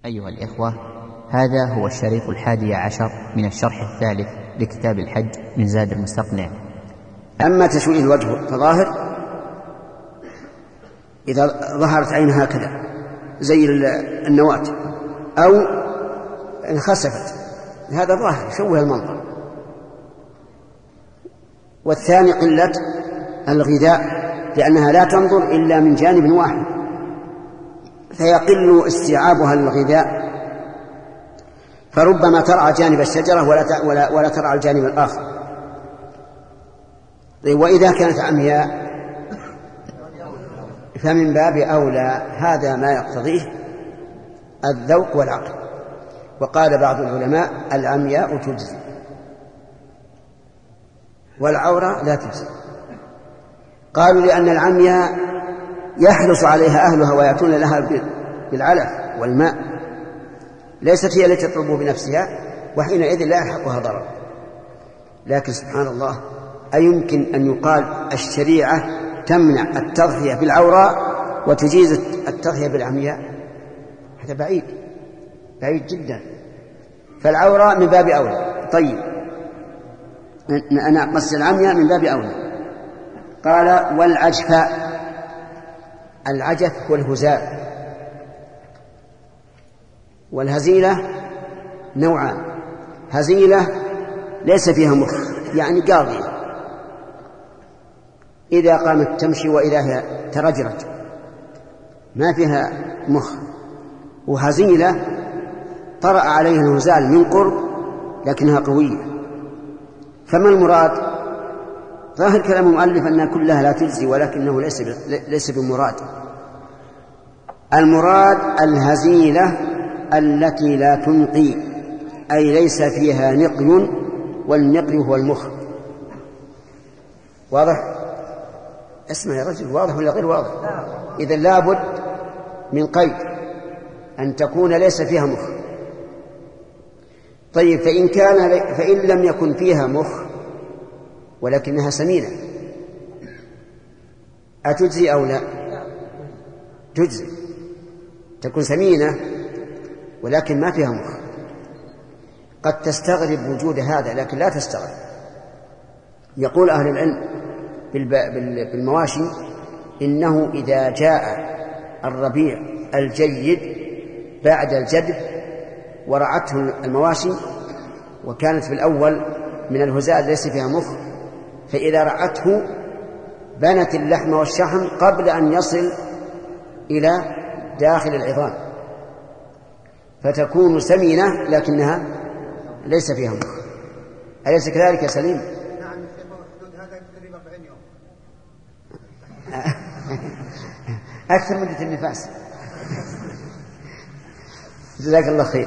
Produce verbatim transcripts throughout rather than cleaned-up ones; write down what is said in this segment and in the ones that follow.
أيها الإخوة، هذا هو الشريط الحادي عشر من الشرح الثالث لكتاب الحج من زاد المستقنع. أما تشويه الوجه فظاهر إذا ظهرت عينها هكذا زي النواة أو انخسفت، هذا ظاهر يشوه المنظر. والثاني قلة الغذاء، لأنها لا تنظر إلا من جانب واحد فيقل استيعابها للغذاء، فربما ترعى جانب الشجرة ولا ولا ولا ترعى الجانب الآخر. وإذا كانت عمياء فمن باب أولى، هذا ما يقتضيه الذوق والعقل. وقال بعض العلماء العمياء تجزي والعورة لا تجزي. قالوا لأن العمياء يحرص عليها أهلها ويأتون لها بالعلف والماء، ليست هي التي تطلب بنفسها، وحينئذ لا يلحقها ضرر. لكن سبحان الله، أيمكن أن يقال الشريعة تمنع التضحية بالعوراء وتجيز التضحية بالعمياء؟ هذا بعيد بعيد جدا. فالعوراء من باب أولى. طيب أنا قصد العمياء من باب أولى. قال والعجفاء، العجف هو الهزال، والهزيلة نوعان: هزيلة ليس فيها مخ يعني قاضية إذا قامت تمشي وإذا هي ترجرج ما فيها مخ، وهزيلة طرأ عليها الهزال من قرب لكنها قوية. فما المراد؟ ظاهر كلام المؤلف أنها كلها لا تجزي، ولكنه ليس ليس بمراد. المراد الهزيلة التي لا تنقي، أي ليس فيها نقي، والنقي هو المخ. واضح؟ اسمع يا رجل، واضح ولا غير واضح؟ إذا لابد من قيد أن تكون ليس فيها مخ. طيب فإن كان فإن لم يكن فيها مخ ولكنها سمينة أتجزي أو لا؟ تجزي. تكون سمينة ولكن ما فيها مخ. قد تستغرب وجود هذا لكن لا تستغرب. يقول أهل العلم بالمواشي إنه إذا جاء الربيع الجيد بعد الجدب ورعته المواشي وكانت في الأول من الهزال ليس فيها مخ، فإذا رعته بنت اللحم والشحم قبل أن يصل إلى داخل العظام، فتكون سمينة لكنها ليس فيها مخ. أليس كذلك يا سليم؟ نعم. حدود هذا تقريبا أربعين يوم. أكثر مدة النفاس. جزاك الله خير.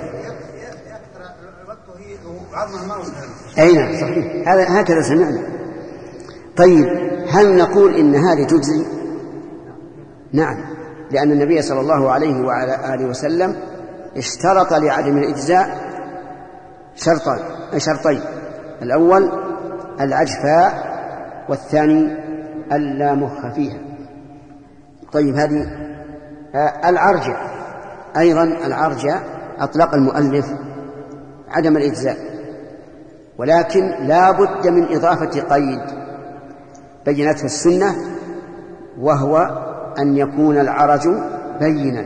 أي نعم صحيح، هذا هكذا سمعنا. طيب هل نقول إن هذه تجزي؟ نعم، لأن النبي صلى الله عليه وعلى آله وسلم اشترط لعدم الإجزاء شرطان شرطين: الأول العجفاء، والثاني اللا مخ فيها. طيب هذه آه العرجة أيضا، العرجة أطلق المؤلف عدم الإجزاء، ولكن لا بد من إضافة قيد بينته السنة، وهو أن يكون العرج بينا.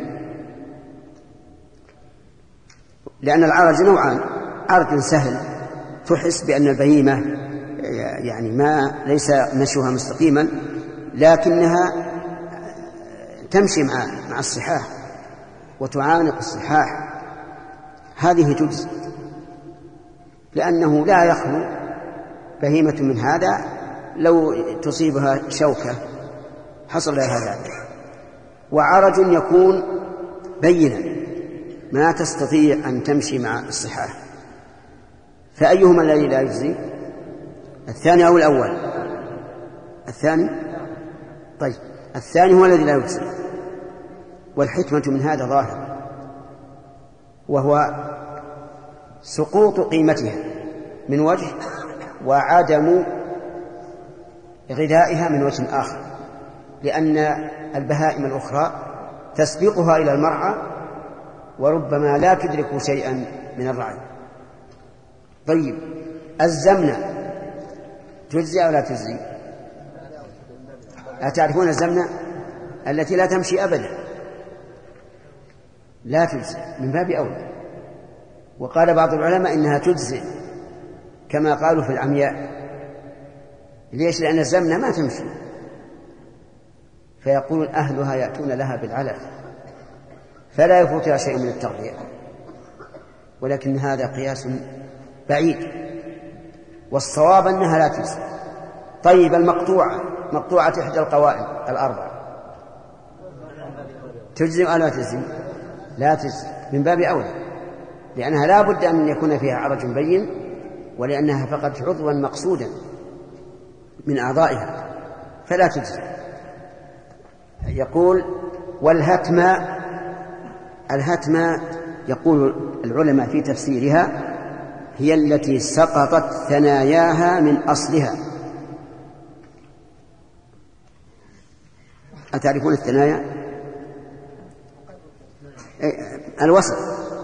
لأن العرج نوعان: عرج سهل تحس بأن البهيمة يعني ما ليس مشيها مستقيما لكنها تمشي مع مع الصحاح وتعانق الصحاح، هذه تجزي، لأنه لا يخلو بهيمة من هذا لو تصيبها شوكة حصل لها ذلك. وعرج يكون بينا ما تستطيع أن تمشي مع الصحاح، فأيهما الذي لا يجزي؟ الثاني أو الأول؟ الثاني. طيب الثاني هو الذي لا يجزي، والحكمة من هذا ظاهر، وهو سقوط قيمتها من وجه وعدم غذائها من وجه آخر، لأن البهائم الأخرى تسبقها إلى المرعى وربما لا تدرك شيئا من الرعي. طيب الزمنة تجزي أو لا تجزي؟ أتعرفون الزمنة التي لا تمشي أبدا؟ لا تجزي من باب أولى. وقال بعض العلماء إنها تجزي كما قالوا في العمياء. ليش؟ لأن الزمنة ما تمشي، فيقول أهلها يأتون لها بالعلف فلا يفوتها شيء من التغذية، ولكن هذا قياس بعيد، والصواب أنها لا تجزي. طيب المقطوعة، مقطوعة إحدى القوائم الأربع تجزي أو لا تجزي؟ لا تجزي من باب أولى، لأنها لا بد أن يكون فيها عرج بين، ولأنها فقط عضوا مقصودا من أعضائها فلا تجزي. يقول والهتمة، الهتمة يقول العلماء في تفسيرها هي التي سقطت ثناياها من أصلها. أتعرفون الثنايا؟ الوسط،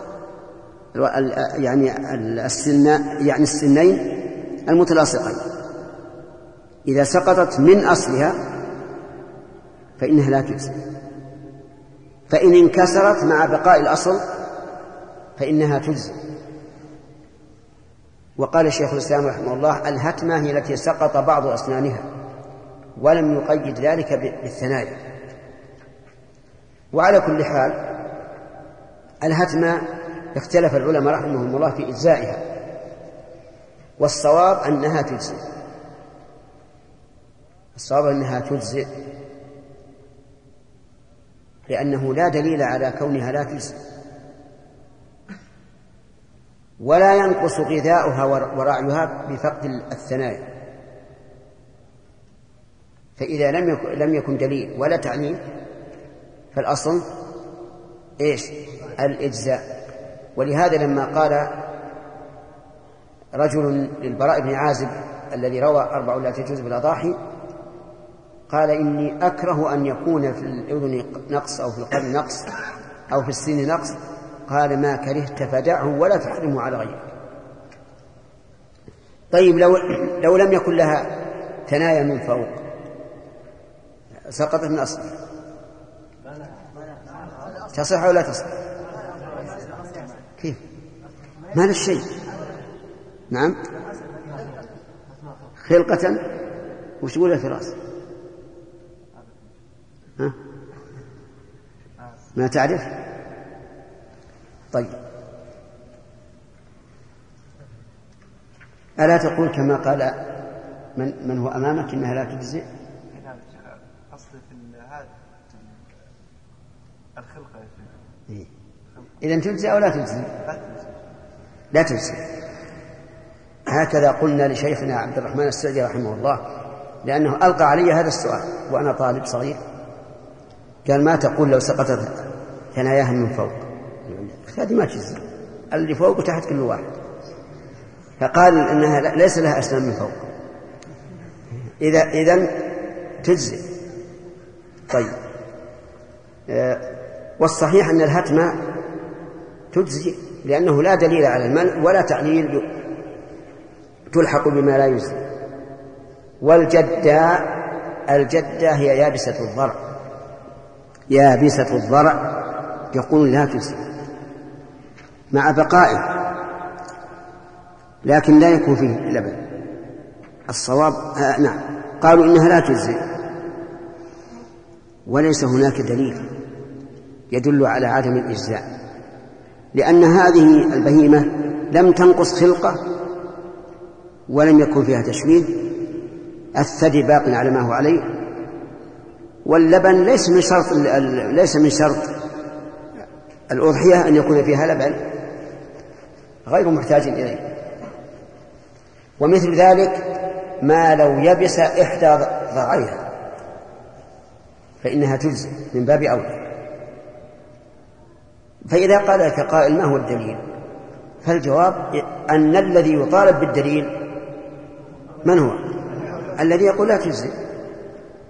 يعني السن، يعني السنين المتلاصقين إذا سقطت من أصلها فإنها لا تجزي، فإن انكسرت مع بقاء الأصل فإنها تجزي. وقال الشيخ الإسلام رحمه الله الهتمة هي التي سقط بعض أسنانها ولم يقيد ذلك بالثنايا. وعلى كل حال الهتمة اختلف العلماء رحمهم الله في إجزائها، والصواب أنها تجزي، الصواب أنها تجزي لأنه لا دليل على كونها لا تجزي، ولا ينقص غذاؤها ورعيها بفقد الثنايا. فإذا لم يكن, لم يكن دليل ولا تعليل فالأصل إيش؟ الإجزاء. ولهذا لما قال رجل للبراء بن عازب الذي روى أربع لا تجوز بالأضاحي قال إني أكره أن يكون في الأذن نقص أو في القلب نقص أو في السن نقص، قال ما كرهت فدعه ولا تحرمه على غيرك. طيب لو, لو لم يكن لها ثنايا من فوق سقطت من أصلها تصح أو لا تصح؟ كيف؟ ما له شيء. نعم خلقة وش يقول في رأس؟ ها؟ ما تعرف؟ طيب ألا تقول كما قال من, من هو أمامك إنها لا تجزئ؟ أصل في هذا الخلقة. إيه؟ إذن تجزئ أو لا تجزئ؟ لا تجزئ. هكذا قلنا لشيخنا عبد الرحمن السعدي رحمه الله، لأنه ألقى علي هذا السؤال وأنا طالب صغير، قال ما تقول لو سقطت ثناياها من فوق؟ هذه ما تجزئ، اللي فوق وتحت كل واحد. فقال إنها ليس لها أسنان من فوق، إذا إذن تجزئ. طيب أه والصحيح أن الهتمة تجزئ لأنه لا دليل على المنع ولا تعليل تلحق بما لا يجزئ. والجدة، الجدة هي يابسة الضرع، يابسة الضرع يقول لا تجزئ مع بقائه لكن لا يكون فيه لبن. الصواب آه نعم قالوا إنها لا تجزئ، وليس هناك دليل يدل على عدم الإجزاء، لأن هذه البهيمة لم تنقص خلقة ولم يكن فيها تشويه، الثدي باق على ما هو عليه، واللبن ليس من شرط ليس من شرط الأضحية أن يكون فيها لبن، غير محتاج إليه. ومثل ذلك ما لو يبس إحدى ضرعيها فإنها تجزئ من باب أولى. فإذا قال لك قائل ما هو الدليل؟ فالجواب أن الذي يطالب بالدليل من هو؟ الذي يقول لا تجزئ.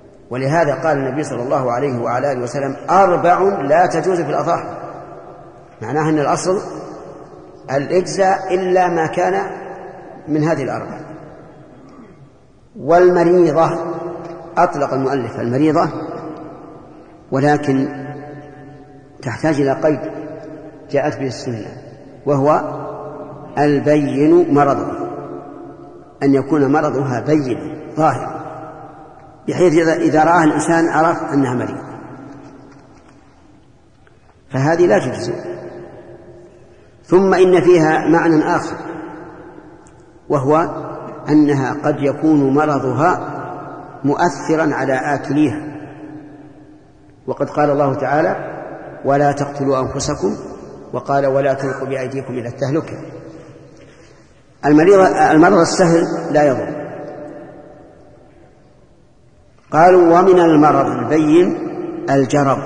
ولهذا قال النبي صلى الله عليه وعلى آله وسلم أربع لا تجوز في الأضاحي، معناها أن الأصل الإجزاء إلا ما كان من هذه الأربعة. والمريضة أطلق المؤلف المريضة، ولكن تحتاج إلى قيد جاءت به السنة، وهو البين مرضه، أن يكون مرضها بين ظاهر، بحيث إذا رآها الإنسان عرف أنها مريضة، فهذه لا تجزي. ثم إن فيها معنى آخر، وهو أنها قد يكون مرضها مؤثرا على آكليها، وقد قال الله تعالى ولا تقتلوا أنفسكم، وقال ولا تلقوا بأيديكم إلى التهلكة. المريض المرض السهل لا يضر. قالوا ومن المرض البين الجرب،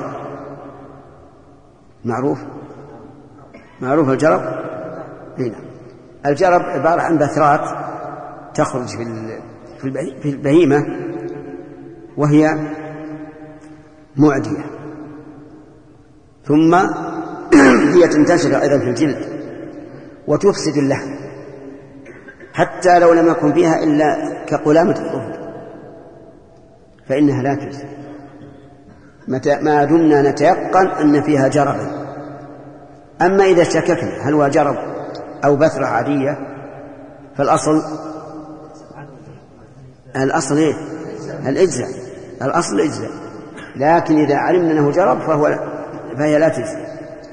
معروف معروف الجرب. هنا الجرب عبارة عن بثرات تخرج في البهيمة، وهي معدية، ثم هي تنتشر أيضا في الجلد وتفسد اللحم، حتى لو لم يكن فيها إلا كقلامة الظهر فإنها لا تجزي ما دمنا نتيقن أن فيها جربا. أما إذا شككنا هل هو جرب أو بثرة عادية فالأصل الأصل إيه؟ الإجزاء، الأصل الإجزاء. لكن إذا علمنا أنه جرب فهو فهي لا تجزي.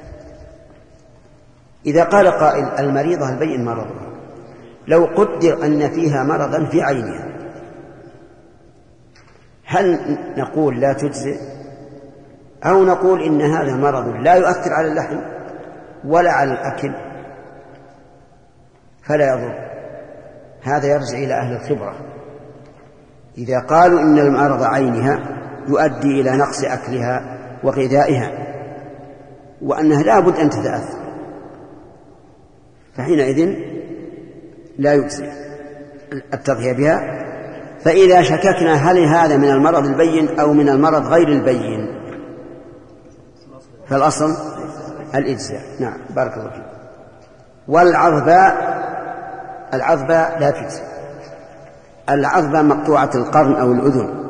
إذا قال قائل المريضة البين مرضها، لو قدر أن فيها مرضا في عينها، هل نقول لا تجزي أو نقول إن هذا مرض لا يؤثر على اللحم ولا على الأكل فلا يضر؟ هذا يرجع إلى أهل الخبرة. إذا قالوا إن المرض عينها يؤدي إلى نقص أكلها وغذائها وأنها لا بد أن تتأثر، فحينئذ لا يجزي التضحية بها. فإذا شككنا هل هذا من المرض البين أو من المرض غير البين فالأصل الإجزاء. نعم بارك الله فيك. والعظباء، العظباء لا تجزي. العظباء مقطوعة القرن أو الأذن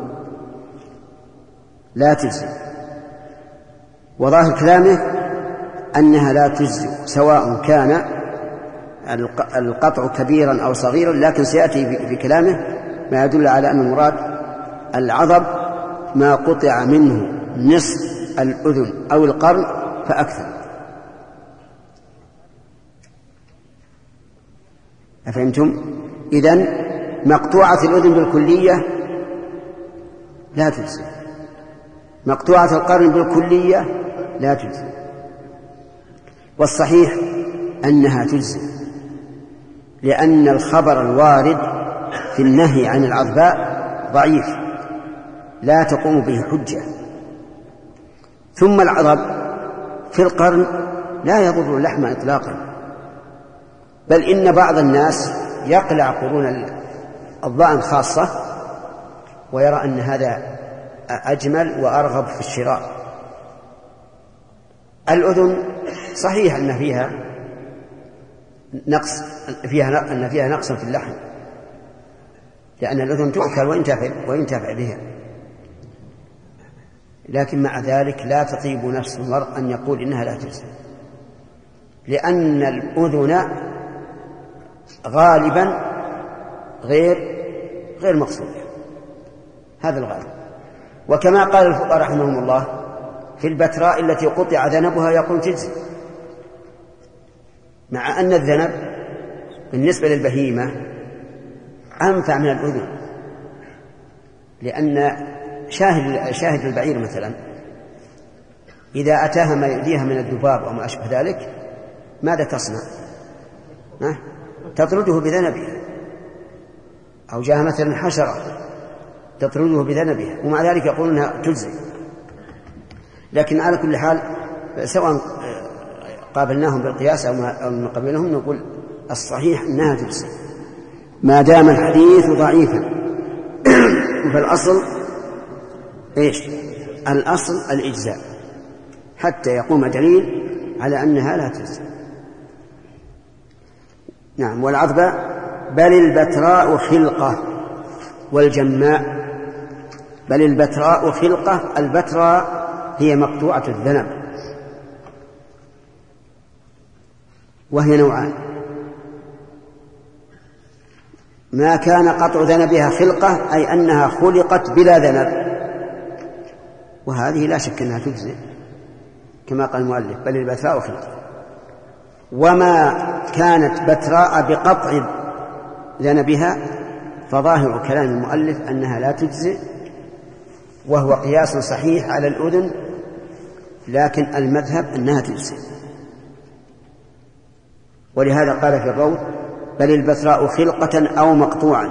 لا تجزي، وظاهر كلامه أنها لا تجزي سواء كان القطع كبيرا أو صغيرا، لكن سيأتي في كلامه ما يدل على أن المراد العظب ما قطع منه نصف الأذن أو القرن فأكثر. أفهمتم؟ إذن مقطوعة الأذن بالكلية لا تجزي، مقطوعة القرن بالكلية لا تجزي. والصحيح أنها تجزي، لأن الخبر الوارد في النهي عن العظباء ضعيف لا تقوم به حجة. ثم العظب في القرن لا يضر اللحم إطلاقا، بل إن بعض الناس يقلع قرون الضأن خاصة ويرى أن هذا أجمل وأرغب في الشراء. الأذن صحيح أن فيها نقص فيها أن فيها نقص في اللحم، لأن الأذن تؤكل وينتفع وينتفع بها، لكن مع ذلك لا تطيب نفس المرء أن يقول إنها لا تجزي، لأن الأذن غالبا غير غير مقصودة، هذا الغالب. وكما قال الفقهاء رحمهم الله في البتراء التي قطع ذنبها يقول تجزي، مع أن الذنب بالنسبة للبهيمة أنفع من الأذن، لأن شاهد شاهد البعير مثلا إذا أتاها ما يؤذيها من الذباب أو ما أشبه ذلك ماذا تصنع؟ ها؟ تطرده بذنبها، أو جاء مثلا حشرة تطرده بذنبها، ومع ذلك يقولونها تجزي. لكن على كل حال سواء قابلناهم بالقياس أو ما قبلهم نقول الصحيح أنها تجزي ما دام الحديث ضعيفا. فالأصل إيش؟ الأصل الإجزاء حتى يقوم دليل على أنها لا تجزي. نعم. والعظبة بل البتراء خلقة والجماء. بل البتراء خلقة. البتراء هي مقطوعة الذنب، وهي نوعان: ما كان قطع ذنبها خلقة أي أنها خلقت بلا ذنب، وهذه لا شك أنها تجزئ كما قال المؤلف بل البتراء خلقة. وما كانت بتراء بقطع ذنبها فظاهر كلام المؤلف أنها لا تجزئ، وهو قياس صحيح على الأذن، لكن المذهب أنها تجزئ. ولهذا قال في الروض بل البتراء خلقة أو مقطوعا.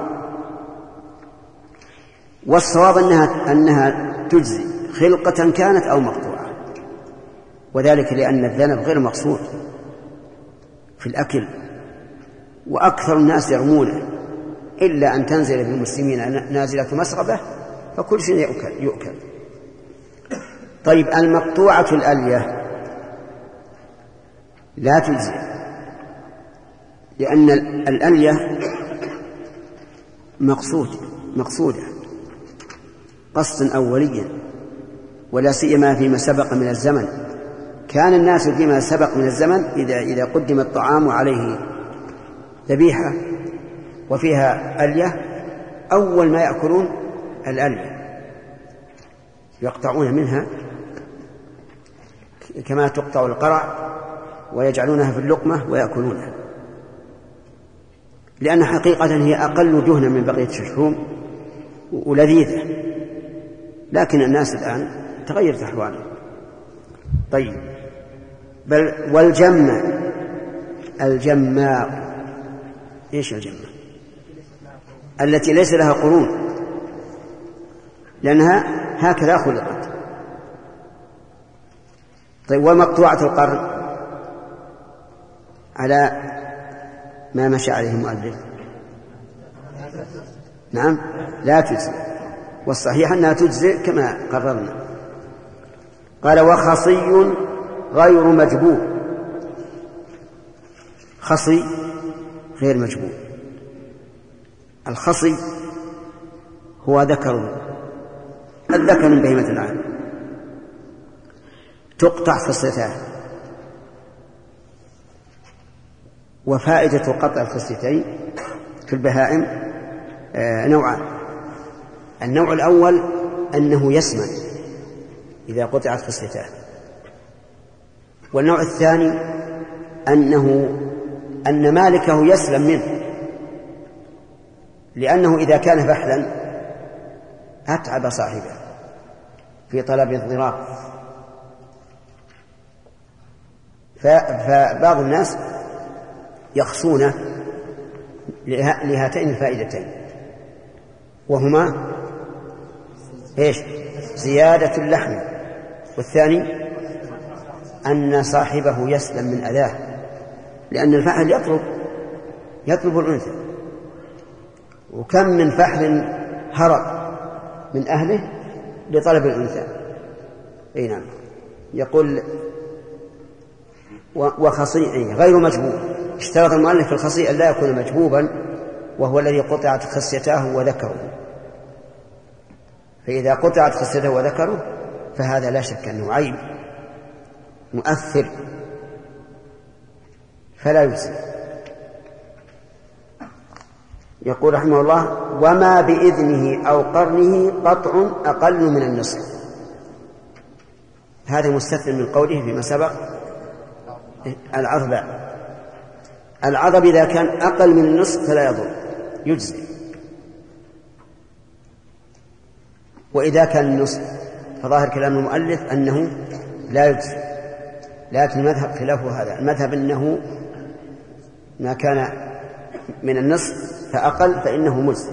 والصواب أنها, أنها تجزئ خلقة كانت أو مقطوعة، وذلك لأن الذنب غير مقصود في الأكل، وأكثر الناس يرمونه إلا أن تنزل بالمسلمين نازلة مسغبة فكل شيء يؤكل, يؤكل. طيب المقطوعة الألية لا تجزئ، لأن الألية مقصود مقصودة قصدا أوليا، ولا سيما فيما سبق من الزمن. كان الناس فيما سبق من الزمن إذا, إذا قدم الطعام عليه ذبيحة وفيها ألية أول ما يأكلون الألية، يقطعون منها كما تقطع القرع ويجعلونها في اللقمة ويأكلونها، لأن حقيقة هي أقل دهنا من بقية الشحوم ولذيذة، لكن الناس الآن تغيرت أحوالهم. طيب بل والجمة الجماء إيش الجمة؟ التي ليس لها قرون، لأنها هكذا خلقت. طيب ومقطوعة القرن على ما مشى عليه المؤلف نعم لا تجزئ، والصحيح أنها تجزئ كما قررنا. قال وخصي غير مجبوب. خصي غير مجبوب. الخصي هو ذكر الذكر من بهيمة الأنعام، تقطع خصيتان. وفائدة قطع الخصيتين في البهائم نوعان: النوع الأول أنه يسمن إذا قطعت خصيتان، والنوع الثاني أنه أن مالكه يسلم منه، لأنه إذا كان فحلا أتعب صاحبه في طلب الضرار. فبعض الناس يخصون لهاتين الفائدتين، وهما إيش؟ زيادة اللحم، والثاني أن صاحبه يسلم من أذاه، لأن الفحل يطلب يطلب الأنثى، وكم من فحل هرب من أهله لطلب الأنثى. أي نعم. يقول وخصي غير مجبوب. اشترط المؤلف في الخصي أن لا يكون مجبوبا، وهو الذي قطعت خصيتاه وذكره، فإذا قطعت خصيته وذكره فهذا لا شك أنه عيب مؤثر فلا يجزي. يقول رحمه الله وما بإذنه أو قرنه قطع أقل من النصف. هذا مستثنى من قوله فيما سبق العظب. العظب إذا كان أقل من النصف فلا يضر يجزي، وإذا كان النصف فظاهر كلام المؤلف أنه لا يجزي، لكن المذهب خلافه هذا. المذهب أنه ما كان من النصف فأقل فإنه مجزي.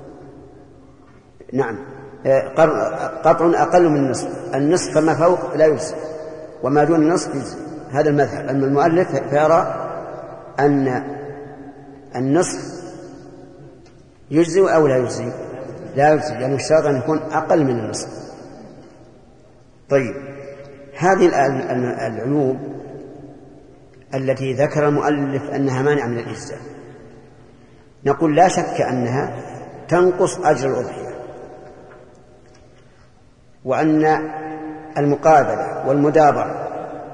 نعم قطع أقل من النصف، النصف فما فوق لا يجزي، وما دون النصف يجزي. هذا المذهب. أما المؤلف فيرى أن النصف يجزي أو لا يجزي؟ لا يجزي، لأنه اشترط أن يكون أقل من النصف. طيب هذه العيوب التي ذكر المؤلف أنها مانع من الإجزاء، نقول لا شك أنها تنقص أجر الأضحية، وأن المقابلة والمدابرة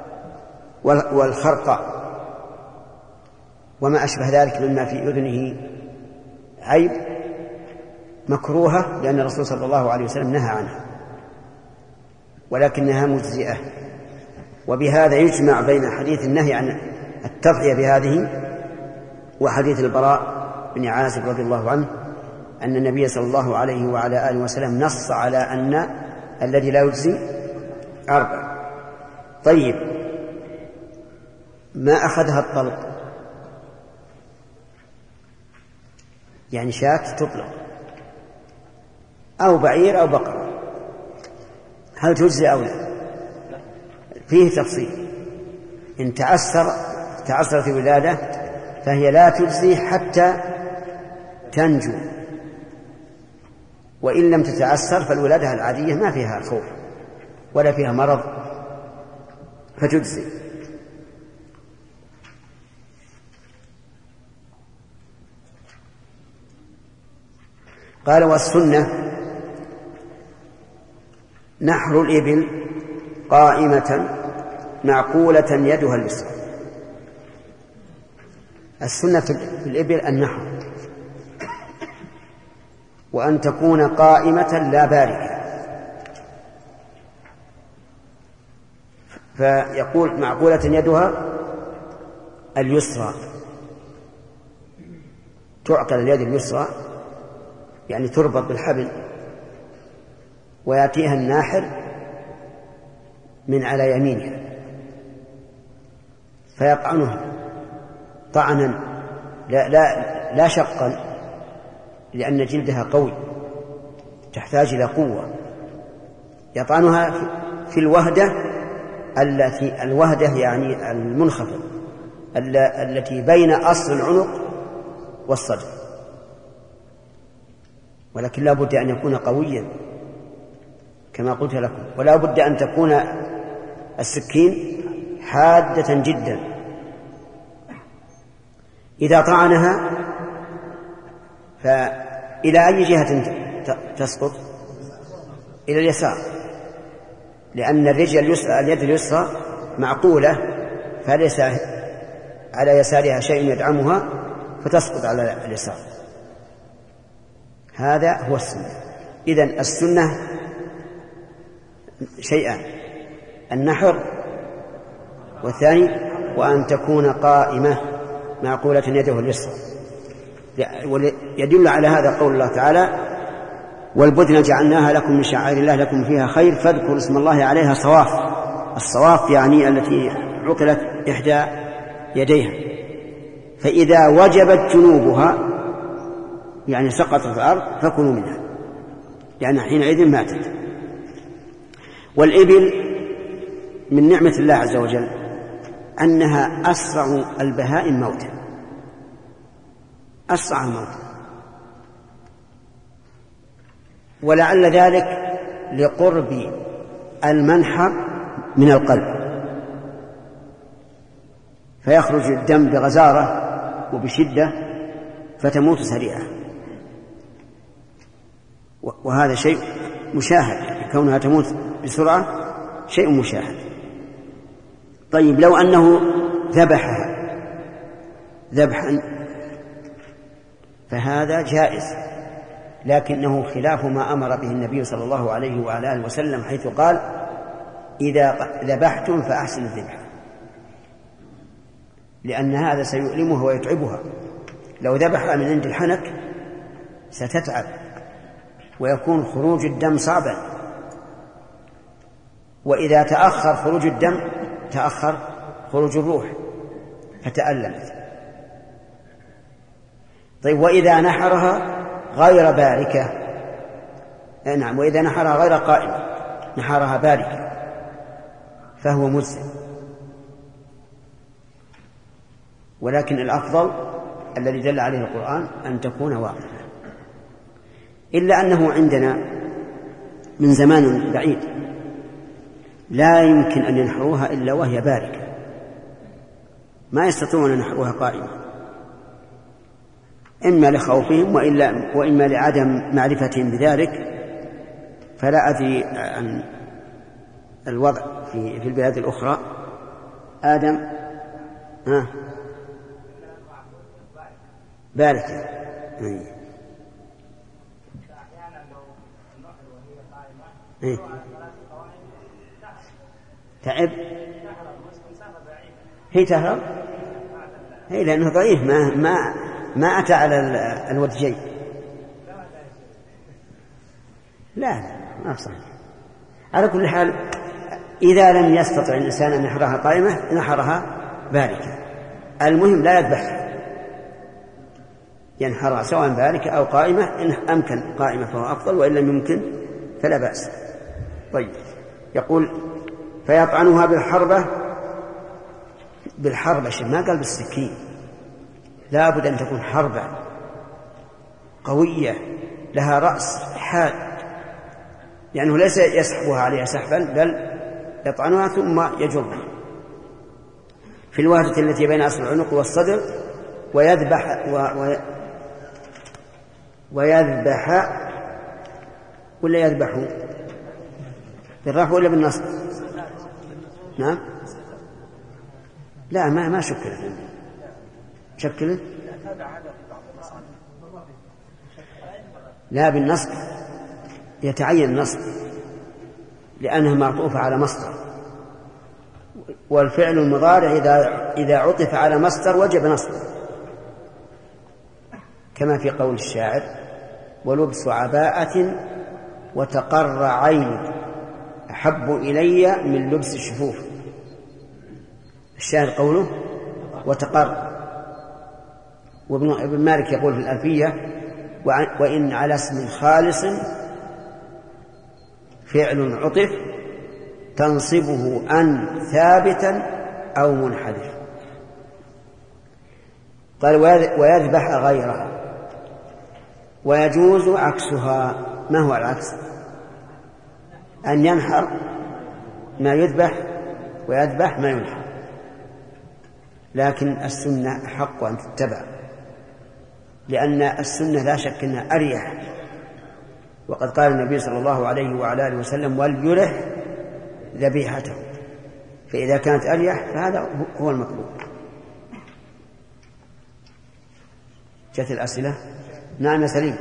والخرقة وما أشبه ذلك مما في أذنه عيب مكروهة، لأن الرسول صلى الله عليه وسلم نهى عنها، ولكنها مجزئة. وبهذا يجمع بين حديث النهي عن التضحية بهذه وحديث البراء بن عازب رضي الله عنه أن النبي صلى الله عليه وعلى آله وسلم نص على أن الذي لا يجزي أربع. طيب، ما أخذها الطلق، يعني شاة تطلق أو بعير أو بقرة، هل تجزي أو لا؟ فيه تفصيل. إن تعسر تعسرت الولادة فهي لا تجزي حتى تنجو، وإن لم تتعسر فالولادة العادية ما فيها خوف ولا فيها مرض فتجزي. قال: والسنة نحر الإبل قائمة معقولة يدها اليسرى. السنة في الإبل النحر، وأن تكون قائمة لا باركة. فيقول معقولة يدها اليسرى، تعقل اليد اليسرى يعني تربط بالحبل، ويأتيها الناحر من على يمينها فيطعنها طعنا لا, لا, لا شقا، لأن جلدها قوي تحتاج إلى قوة، يطعنها في الوهدة التي الوهدة يعني المنخفض التي بين أصل العنق والصدر، ولكن لا بد أن يكون قويا كما قلت لكم، ولا بد أن تكون السكين حادة جدا. إذا طعنها فإلى أي جهة تسقط؟ إلى اليسار، لأن الرجل اليسرى اليد اليسرى معقولة فليس على يسارها شيء يدعمها فتسقط على اليسار. هذا هو السنة. إذن السنة شيئان: النحر، والثاني وأن تكون قائمة معقولة يده اليسرى. يدل على هذا قول الله تعالى: والبدن جعلناها لكم من شعائر الله لكم فيها خير فاذكروا اسم الله عليها صواف. الصواف يعني التي عقلت إحدى يديها، فإذا وجبت جنوبها يعني سقطت في الأرض فكلوا منها، يعني حينئذ ماتت. والإبل من نعمة الله عز وجل أنها أسرع البهائم موتا، أسرع موتا، ولعل ذلك لقرب المنحر من القلب، فيخرج الدم بغزارة وبشدة فتموت سريعا، وهذا شيء مشاهد، كونها تموت بسرعة شيء مشاهد. طيب، لو أنه ذبحها ذبحا فهذا جائز، لكنه خلاف ما أمر به النبي صلى الله عليه وعلى آله وسلم، حيث قال: إذا ذبحتم فأحسنوا الذبح، لأن هذا سيؤلمها ويتعبها. لو ذبحها من عند الحنك ستتعب ويكون خروج الدم صعبا، وإذا تأخر خروج الدم تأخر خروج الروح فتألمت. طيب، وإذا نحرها غير باركة، نعم، وإذا نحرها غير قائمة نحرها باركة فهو مجزئ، ولكن الأفضل الذي دل عليه القرآن أن تكون واقفة، إلا أنه عندنا من زمان بعيد لا يمكن أن ينحروها إلا وهي باركة، ما يستطيعون أن ينحروها قائمة، إما لخوفهم وإلا وإما لعدم معرفتهم بذلك. فلا أدري عن الوضع في في البلاد الأخرى. آدم ها بارك إيه. تعب هي تهرب هي لأنه ضعيف ما ما ما أتى على الوجهين. لا ما صحيح. على كل حال إذا لم يستطع الإنسان أن يحرها قائمة نحرها باركة. المهم لا يذبحها، ينحرها سواء باركة أو قائمة. إن أمكن قائمة فهو أفضل، وإن لم يمكن فلا بأس. طيب يقول فيطعنها بالحربة. بالحربة شيء ما قال بالسكين، لا بد أن تكون حربة قوية لها رأس حاد، لأنه ليس يسحبها عليها سحبا بل يطعنها ثم يجرها في الوهدة التي بين أصل العنق والصدر، ويذبح و... و... ويذبح ولا يذبح بالرفع ولا بالنصب؟ نعم لا ما ما شكلت شكلت لا بالنصب يتعين النصب لأنها معطوفة على مصدر، والفعل المضارع إذا إذا عطف على مصدر وجب نصبه، كما في قول الشاعر ولبس عباءة وتقر عيني أحب إلي من لبس الشفوف. الشاعر قوله وتقر. وابن مالك يقول في الألفية وإن على اسم خالص فعل عطف تنصبه أن ثابتا أو منحدر. قال ويذبح غيرها. ويجوز عكسها. ما هو العكس؟ أن ينحر ما يذبح ويذبح ما ينحر، لكن السنة أحق أن تتبع، لأن السنة لا شك أنها أريح. وقد قال النبي صلى الله عليه وعلى آله وسلم وليرح ذبيحته، فإذا كانت أريح فهذا هو المطلوب. جاءت الأسئلة. نعم يا سليم.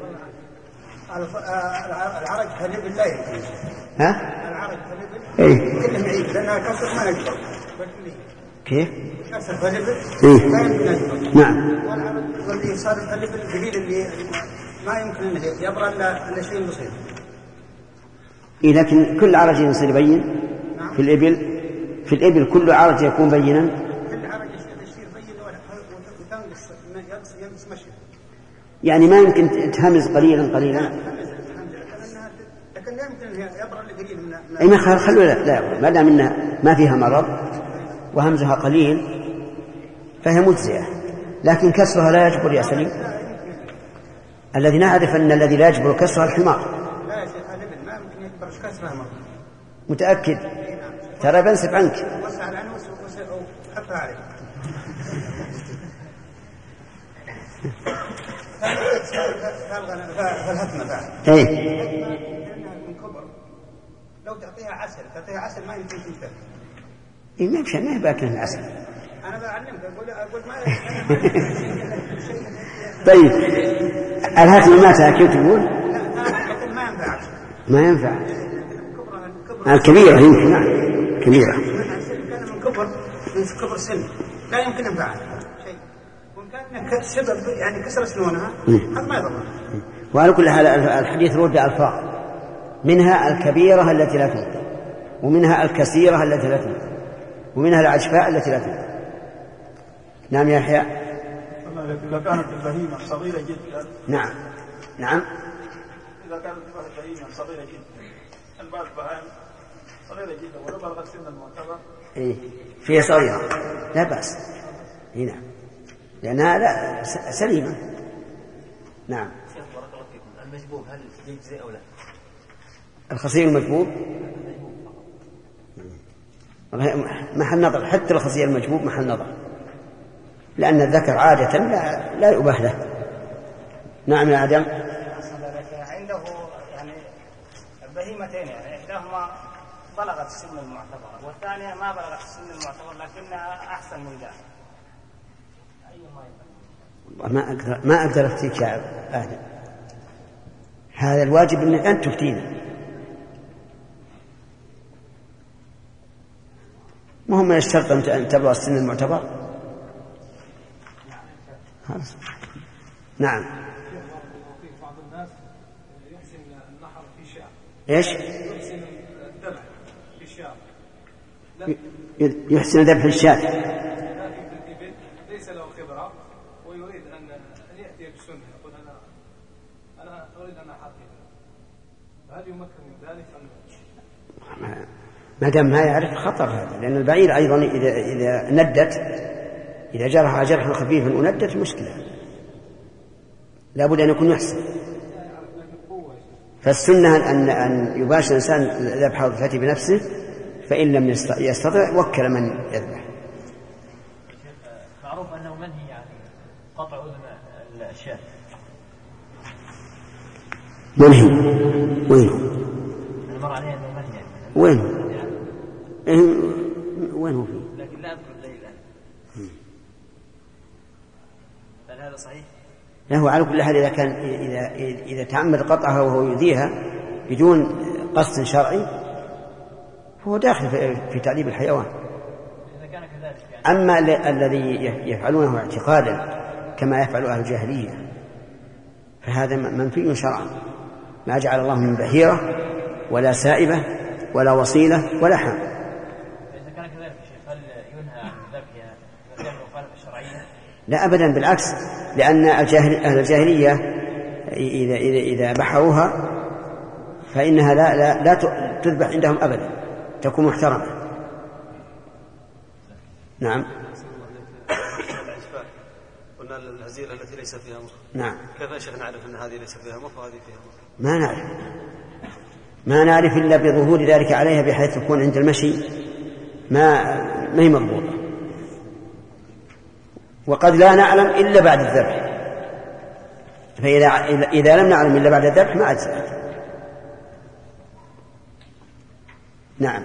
العرج هالإبل لا يمكن. ها؟ العرج هالإبل إيه؟ كلهم عيد لأنها كسر ما يقدر. كيف؟ كسر هالإبل إيه؟ ما يمكن يقدر. نعم. والعرج واللي صار هالإبل الجديد اللي ما يمكن أنه يبرى إلا إلا شيء بسيط. إيه لكن كل عرج يصير بين في الإبل. في الإبل كل عرج يكون بينا. كل عرج يصير بين وتنقص ينقص مشي. يعني ما يمكن تهمز قليلا قليلا. لكن لا يمكن يبرى القليل من. أي ما خل خلوا لا لا ما دام إنها ما فيها مرض وهمزها قليل فهي مجزئة، لكن كسرها لا يجبر يا سليم. الذي نعرف أن الذي لا يجبر كسرها الحمار. لا يا شيخ الإبل ما يمكن يجبر كسرها مرة. متأكد؟ ترى بنسف عنك. وسع عنه وحطها عليه. فالهتمة بعد. إيه. من كبر لو تعطيها عسل تعطيها عسل ما يمكن تنتهي. إيه ما يمشي ما يباكل العسل. أنا بعلمك أقول أقول ما. طيب الهتمة ما تأكل تقول؟ لا ما ينفع. ما ينفع. الكبيرة يمكن نعم كبيرة. كان من كبر من كبر سن لا يمكن ينفع شيء. وإن كان سبب يعني كسر سنونها هذا ما يضر. وعلى كل حال الحديث رد بألفاظ، منها الكبيرة التي لا تنقل، ومنها الكثيرة التي لا تنقل، ومنها العجفاء التي لا تنقل. نعم يا يحيى. إذا كانت البهيمة صغيرة جدا. نعم نعم. إذا كانت البهيمة صغيرة جدا، البعض البهائم صغيرة جدا ولو بلغت سن المعتبر. إيه فيها صغيرة لا بأس. هنا لأنها لا سليمة. نعم. شيخ بارك الله فيكم، المجبوب هل يجزي أو لا؟ الخصي المجبوب محل نظر، حتى الخصي المجبوب محل نظر. لأن الذكر عادة لا, لا يؤبه له. نعم يا آدم. عنده يعني بهيمتين، يعني إحداهما بلغت السن المعتبر والثانية ما بلغت السن المعتبر لكنها أحسن من ذلك، ما أقدر ما أقدر أفتيك يا آدم، هذا الواجب أنك أنت تفتينا، مهم الشرط أن تبلغ السن المعتبر. نعم. بعض الناس يحسن النحر في شاة. إيش؟ يحسن الذبح في شاة. يحسن ذبح الشاة. لكن في الإبل ليس له خبرة ويريد أن يأتي بسنة، يقول أنا أنا أريد أن أحقق، هل يمكن من ذلك أم لا؟ ما دام ما يعرف خطر هذا، لأن البعير أيضا إذا إذا ندت، إذا جرح جرحا خفيفا وندت مشكلة، لا بد أن يكون يحسن. فالسنة أن أن يباشر الإنسان ذبح الضحية بنفسه، فإن لم يستطع وكل من يذبح. معروف أنه منهي يعني قطع أذن الشاة. منهي وينه؟ المر عليه أنه منهي. وينه؟ وينه فيه؟ لكن لا أذكر الدليل الآن. هل هذا صحيح؟ له على كل حال إذا كان إذا إذا تعمد قطعها وهو يؤذيها بدون قصد شرعي هو داخل في تعذيب الحيوان. إذا كان كذلك يعني. أما الذي يفعلونه اعتقادا كما يفعل أهل الجاهلية فهذا منفي شرعا، ما جعل الله من بهيرة ولا سائبة ولا وصيلة ولا حام. إذا كان كذلك شيخ هل ينهى عن ذبحها إذا كان مخالفة شرعية؟ لا أبدا، بالعكس، لأن الجاهل أهل الجاهلية إذا إذا إذا بحروها فإنها لا لا لا تذبح عندهم أبدا، تكون محترمة. نعم. قلنا الهزيلة التي ليس فيها مخ. نعم. كيف يا شيخ نعرف أن هذه ليس فيها مخ وهذه فيها مخ؟ ما نعرف، ما نعرف إلا بظهور ذلك عليها بحيث تكون عند المشي ما ما هي مضبوطة، وقد لا نعلم إلا بعد الذبح، فإذا إذا لم نعلم إلا بعد الذبح ما أجزأت. نعم.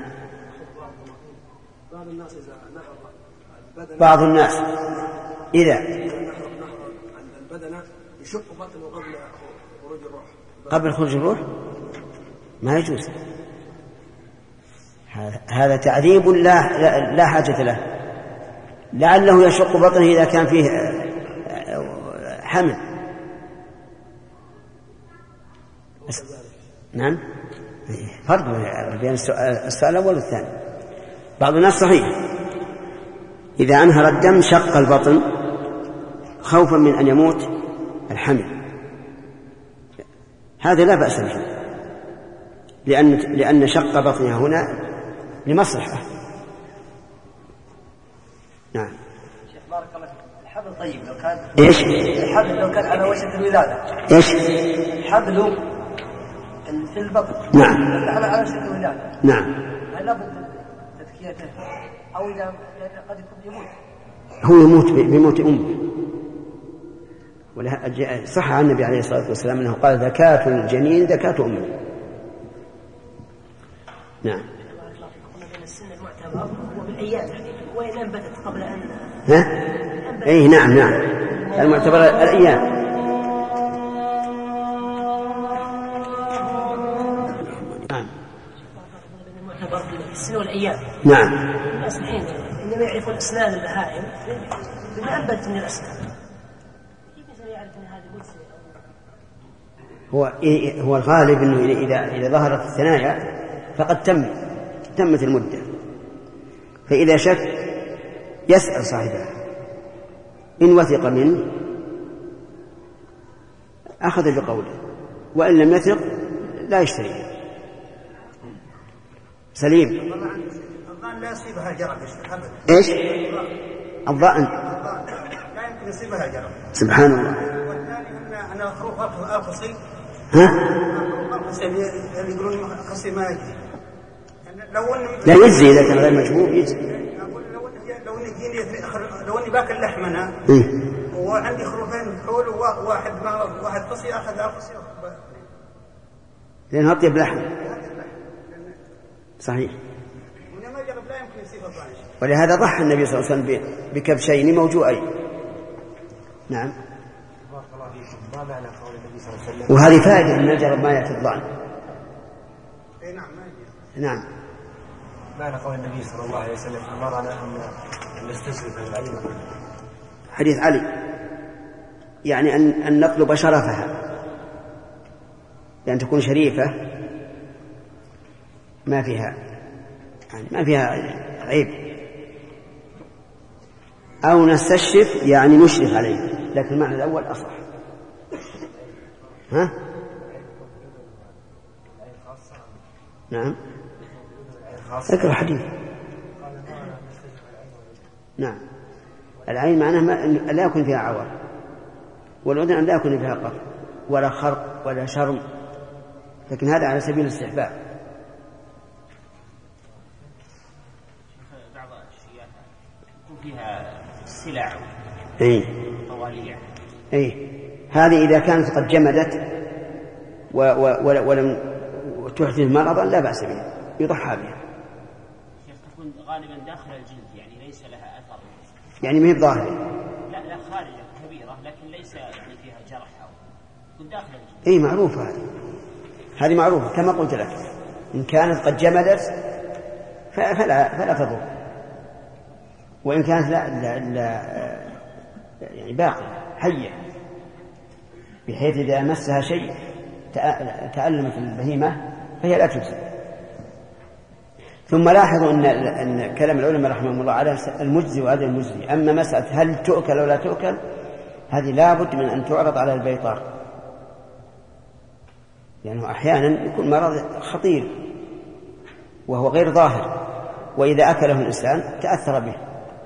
بعض الناس إذا نحر البدن بعض الناس إذا البدن يشق بطنه قبل خروج الروح. قبل خروج الروح ما يجوز، هذا تعذيب لا لا حاجة له. لعله يشق بطنه إذا كان فيه حمل. نعم، فرق بين السؤال الأول والثاني. بعض الناس صحيح إذا أنهر الدم شق البطن خوفا من أن يموت الحمل، هذا لا بأس به، لأن لأن شق بطنها هنا لمصلحة. نعم. شيخ بارك الله فيك، الحبل طيب لو كان إيش؟ الحبل لو كان على وشك الولادة. إيش؟ الحبل في البطن. نعم. على على وشك الولادة. نعم. هل لابد تذكيته أو إذا قد يكون يموت؟ هو يموت بموت أمه، صح عن النبي عليه الصلاة والسلام أنه قال ذكاة الجنين ذكاة أمه. نعم. السن المعتبر هو بالأيام، وين أنبتت قبل أن ها؟ أي نعم نعم، المعتبر الأيام. نعم. المعتبر السن والأيام. نعم. الناس الحين إنما يعرفون أسنان البهائم بما أنبت من الأسنان. هو هو الغالب انه اذا اذا ظهرت الثنايا فقد تم تمت المده، فاذا شك يسأل صاحبه، ان وثق منه اخذ بقوله، وان لم يثق لا يشتري. سليم. الظان لا يصيبها جرب. ايش؟ الظان لا يمكن يصيبها جرب. سبحان الله. والثاني ان انا الخروف القصي. ها؟ القصي اللي يقولون قصي ما يجي. لو لا يجزي اذا كان غير مجبور يجزي. لو اني لو اني لو اني باكل اللحم أنا إيه؟ وعندي خروفين حول وواحد ما واحد قصي أخذ قصي لأنها أطيب لحم. صحيح. ولما يجرب لا يمكن يصير الضعيف. ولهذا ضحى النبي صلى الله عليه وسلم بكبشين موجوعين. نعم. ما معنى قول النبي صلى الله عليه وسلم؟ وهذه فائدة أن نجرب ما يأتي الضعن. إيه نعم. نعم. معنى قول النبي صلى الله عليه وسلم أمرنا أن نستشرف العلم. حديث علي يعني أن أن نطلب شرفها، لأن تكون شريفة ما فيها يعني ما فيها عيب، أو نستشرف يعني نشرف عليه، لكن المعنى الأول أصح. ها؟ نعم. اقرأ حديث. نعم. العين معناه ما لا يكون فيها عور، والأذن أن لا يكون فيها قطع ولا خرق ولا شرم، لكن هذا على سبيل الاستحباب. بعض الأشياء يكون فيها سلع أي طواليع. أي هذه إذا كانت قد جمدت و و ولم تحدث مرضا لا بأس بها، يضحى بها. شيخ تكون غالبا داخل الجلد يعني ليس لها أثر. يعني ما هي بظاهرة. لا لا خارجة كبيرة لكن ليس يعني فيها جرح أو تكون داخل الجلد. أي معروفة هذه، هذه معروفة كما قلت لك، إن كانت قد جمدت فلا فلا تضر، وإن كانت لا, لا, لا يعني باقية حية بحيث إذا مسها شيء تألمت البهيمة فهي لا تجزي. ثم لاحظوا أن, أن كلام العلماء رحمهم الله على المجزي وهذا المجزي. أما مسألة هل تؤكل أو لا تؤكل هذه لا بد من أن تعرض على البيطار، لأنه يعني أحيانا يكون مرض خطير وهو غير ظاهر، وإذا أكله الإنسان تأثر به.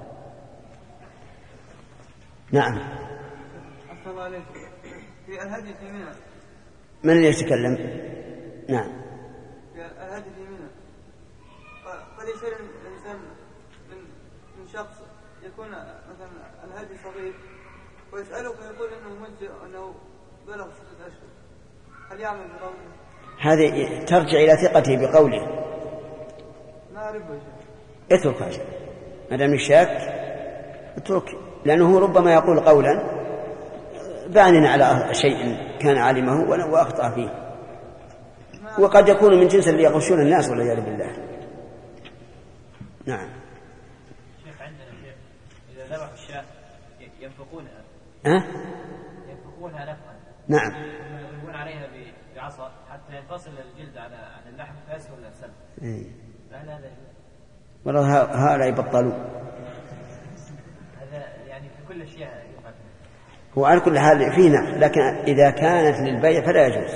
نعم. الله عليك. في الهدي في منى. من اللي يتكلم؟ نعم. في الهدي في منى. قد يصير الإنسان من من شخص يكون مثلا الهدي صغير ويسأله فيقول إنه مجزئ أنه بلغ ستة أشهر، هل يعمل بقوله؟ هذه ترجع إلى ثقته بقوله. ما أعرفه. اترك هذا ما دام الشاك اترك، لأنه ربما يقول قولا باننا على شيء كان عالمه وأخطأ فيه، وقد يكون من جنس اللي يغشون الناس والعياذ بالله. نعم. شيخ عندنا شيخ إذا ذبح الشاة ينفقونها. ها؟ ينفقونها نفقا. نعم. يضربون عليها بعصا حتى ينفصل الجلد عن عن اللحم فيسهل السلب. إيه. فهل هذا؟ والله هؤلاء يبطلون. هذا يعني في كل الأشياء يفعل. هو على كل حال فيه نفع، لكن إذا كانت للبيع فلا يجوز،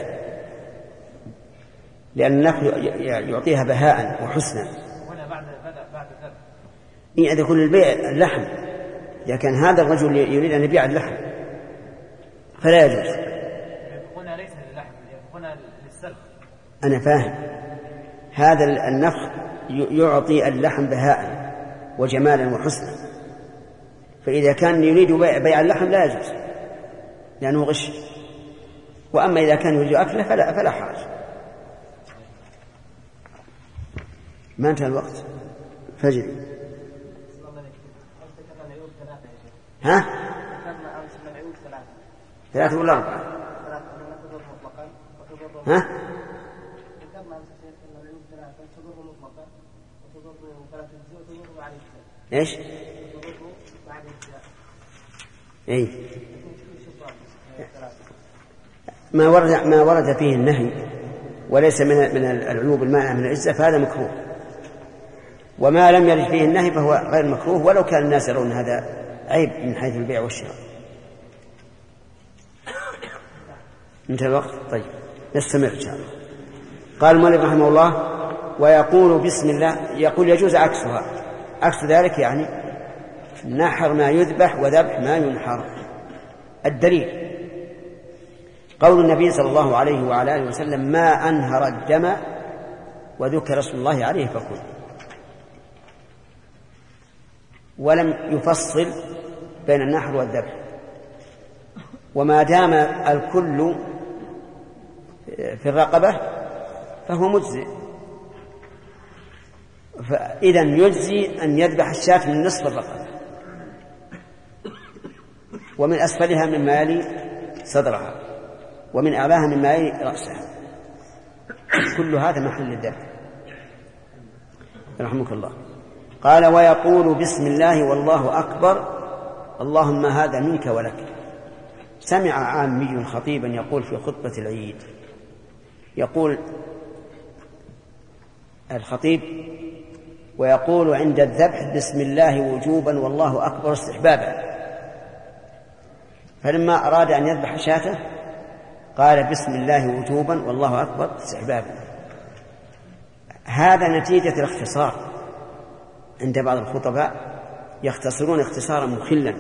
لأن النفع يعطيها بهاء وحسنا. هنا بعد بعد الذبح. إيه إذا يكون للبيع اللحم، إذا كان هذا الرجل يريد أن يبيع اللحم فلا يجوز. هنا ليس للحم، هنا للسلخ. أنا فاهم، هذا النفخ يعطي اللحم بهاء وجمالا وحسنا، فإذا كان يريد بيع اللحم لا يجوز لأنه غش. وأما إذا كان يريد أكله فلا, فلا حرج. ما انتهى الوقت فجر. ها؟ ثلاثة ولا أربعة؟ ها؟ إيش؟ أي ما ورد ما ورد فيه النهي وليس من من العيوب المانعة من العزة فهذا مكروه، وما لم يرد فيه النهي فهو غير مكروه ولو كان الناس يرون هذا عيب من حيث البيع والشراء. انتهى الوقت. طيب نستمر إن شاء الله. قال المؤلف رحمه الله: ويقول بسم الله. يقول يجوز عكسها، عكس ذلك يعني نحر ما يذبح وذبح ما ينحر. الدليل قول النبي صلى الله عليه وعلى آله وسلم: ما أنهر الدم وذكر اسم الله عليه فكل. ولم يفصل بين النحر والذبح. وما دام الكل في الرقبة فهو مجزئ، فإذا يجزي أن يذبح الشاة من نصف الرقبة ومن أسفلها مما يلي صدرها ومن أعلاها مما يلي رأسها، كل هذا محل الذبح. رحمك الله. قال ويقول بسم الله والله أكبر اللهم هذا منك ولك. سمع عامي خطيبا يقول في خطبة العيد، يقول الخطيب ويقول عند الذبح بسم الله وجوبا والله أكبر استحبابا، فلما أراد أن يذبح شاته قال بسم الله وجوبا والله أكبر استحبابا. هذا نتيجة الاختصار عند بعض الخطباء، يختصرون اختصارا مخلا،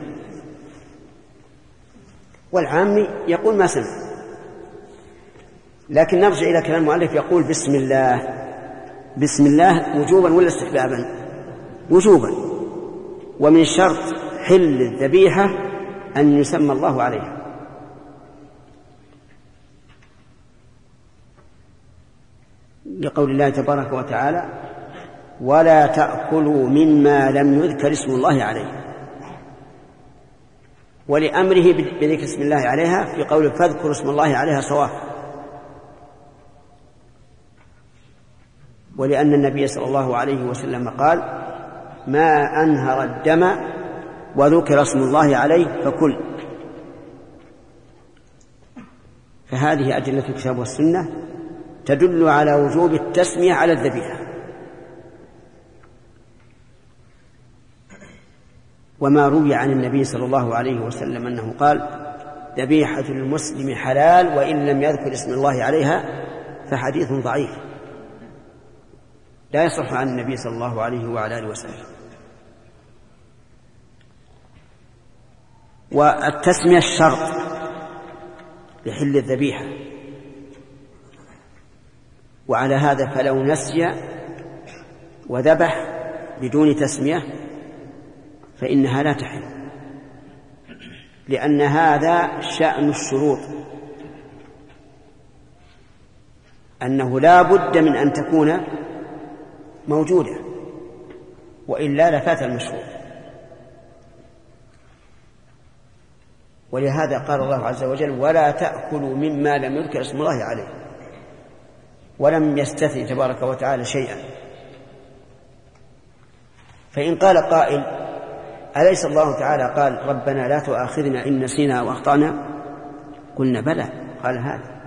والعامي يقول ما سمع. لكن نرجع إلى كلام المؤلف، يقول بسم الله. بسم الله وجوبا ولا استحبابا؟ وجوبا. ومن شرط حل الذبيحة أن يسمى الله عليها، لقول الله تبارك وتعالى ولا تأكلوا مما لم يذكر اسم الله عليه، ولأمره بذكر اسم الله عليها في قوله فاذكروا اسم الله عليها صواف، ولأن النبي صلى الله عليه وسلم قال ما أنهر الدم وذكر اسم الله عليه فكل. فهذه أدلة الكتاب والسنة تدل على وجوب التسمية على الذبيحة. وما روي عن النبي صلى الله عليه وسلم أنه قال ذبيحة المسلم حلال وإن لم يذكر اسم الله عليها فحديث ضعيف لا يصح عن النبي صلى الله عليه وعلى آله وسلم. والتسمية الشرط لحل الذبيحة، وعلى هذا فلو نسي وذبح بدون تسمية فإنها لا تحل، لأن هذا شأن الشروط، أنه لا بد من أن تكون موجودة وإلا لفات المشروط. ولهذا قال الله عز وجل ولا تأكلوا مما لم يذكر اسم الله عليه، ولم يستثني تبارك وتعالى شيئا. فإن قال قائل أليس الله تعالى قال ربنا لا تؤاخذنا إن نسينا أو أخطأنا؟ قلنا بلى، قال هذا.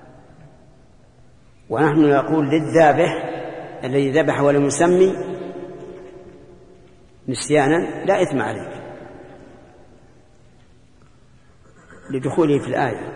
ونحن نقول للذابح الذي ذبح ولم يسمي نسيانا لا إثم عليك لدخوله في الآية.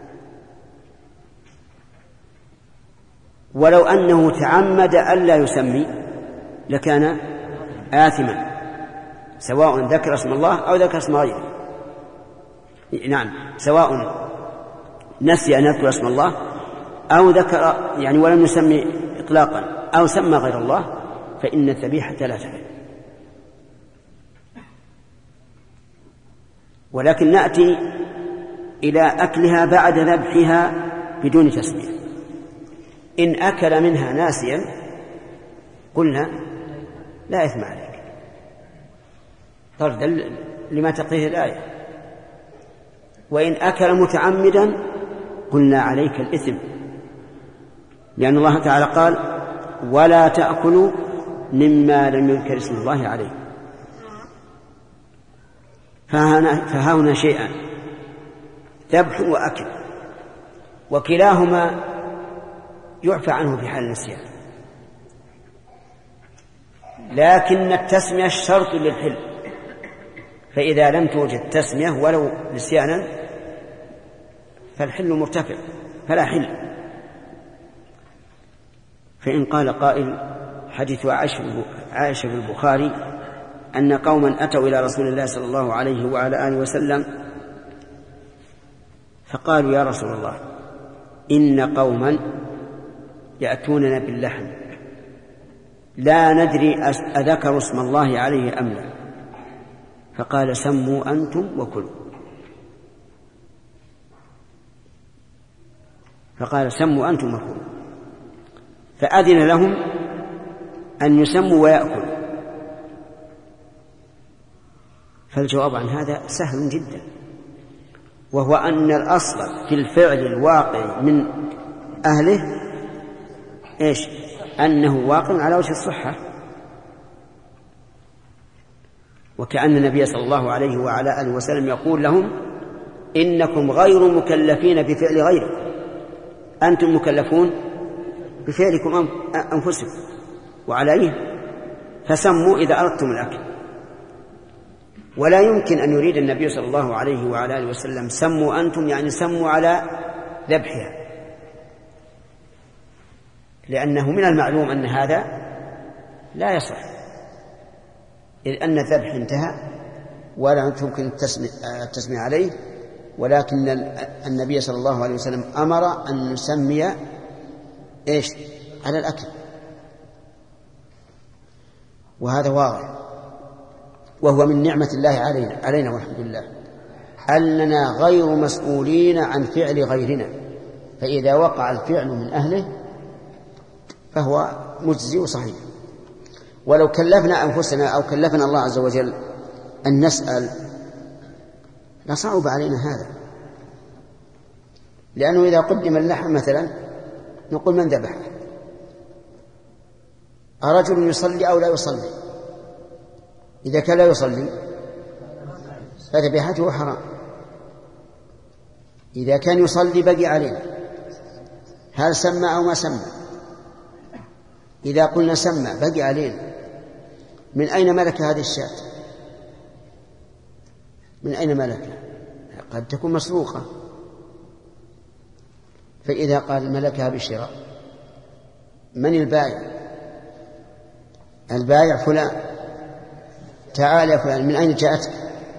ولو أنه تعمد ألا يسمي لكان آثما، سواء ذكر اسم الله أو ذكر اسم غيره. نعم، سواء نسي أن يذكر اسم الله أو ذكر يعني ولم يسمي إطلاقا أو سمى غير الله، فإن الذبيحة لا تحل. ولكن نأتي إلى أكلها بعد ذبحها بدون تسمية. إن أكل منها ناسيا قلنا لا إثم عليك طردا لما تقيه الآية. وإن أكل متعمدا قلنا عليك الإثم، لأن الله تعالى قال ولا تأكلوا مما لم يذكر اسم الله عليه. فها هنا شيئان ذبح وأكل، وكلاهما يعفى عنه في حال النسيان، لكن التسمية الشرط للحل، فإذا لم توجد تسمية ولو نسيانا فالحل مرتفع فلا حل. فإن قال قائل حديث عائشة في البخاري أن قوما أتوا إلى رسول الله صلى الله عليه وعلى آله وسلم فقالوا يا رسول الله إن قوما يأتوننا باللحم لا ندري أذكروا اسم الله عليه أم لا، فقال سموا أنتم وكلوا، فقال سموا أنتم وكلوا، فأذن لهم أن يسموا ويأكلوا. فالجواب عن هذا سهل جدا، وهو أن الأصل في الفعل الواقع من أهله إيش؟ أنه واقع على وجه الصحة، وكأن النبي صلى الله عليه وعلى آله وسلم يقول لهم إنكم غير مكلفين بفعل غيركم، أنتم مكلفون بفعلكم أنفسكم وعليه، فسموا إذا أردتم الأكل. ولا يمكن أن يريد النبي صلى الله عليه وعلى آله وسلم سموا أنتم يعني سموا على ذبحها، لأنه من المعلوم أن هذا لا يصح، إذ أن الذبح انتهى ولا يمكن التسمية عليه، ولكن النبي صلى الله عليه وسلم أمر أن نسمي إيش؟ على الأكل، وهذا واضح، وهو من نعمة الله علينا, علينا والحمد لله أننا غير مسؤولين عن فعل غيرنا، فإذا وقع الفعل من أهله فهو مجزي وصحيح. ولو كلفنا أنفسنا أو كلفنا الله عز وجل أن نسأل لصعب علينا هذا، لأنه إذا قدم اللحم مثلا نقول من ذبح؟ أرجل يصلي أو لا يصلي؟ إذا كان لا يصلي فذبيحته حرام، إذا كان يصلي بقي عليه، هل سمى أو ما سمى؟ إذا قلنا سمى بقي عليه، من أين ملك هذه الشاة؟ من أين ملكها؟ قد تكون مسروقة، فإذا قال ملكها بالشراء من البائع؟ البائع فلان، تعال يا فلان من أين جاءتك؟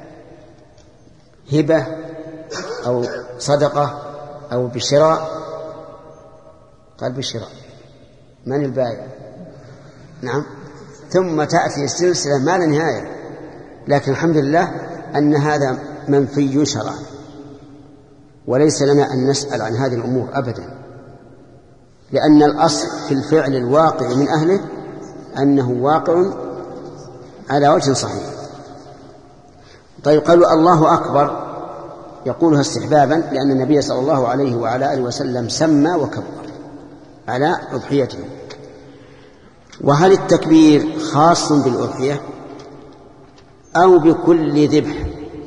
هبة أو صدقة أو بالشراء؟ قال بالشراء، من البائع؟ نعم، ثم تأتي السلسلة ما لا نهاية. لكن الحمد لله أن هذا منفي شرعا، وليس لنا أن نسأل عن هذه الأمور أبدا، لأن الأصل في الفعل الواقع من أهله أنه واقع على وجه صحيح. طيب، قالوا الله أكبر يقولها استحبابا، لأن النبي صلى الله عليه وعلى آله وسلم سمى وكبر على أضحيته. وهل التكبير خاص بالأضحية أو بكل ذبح؟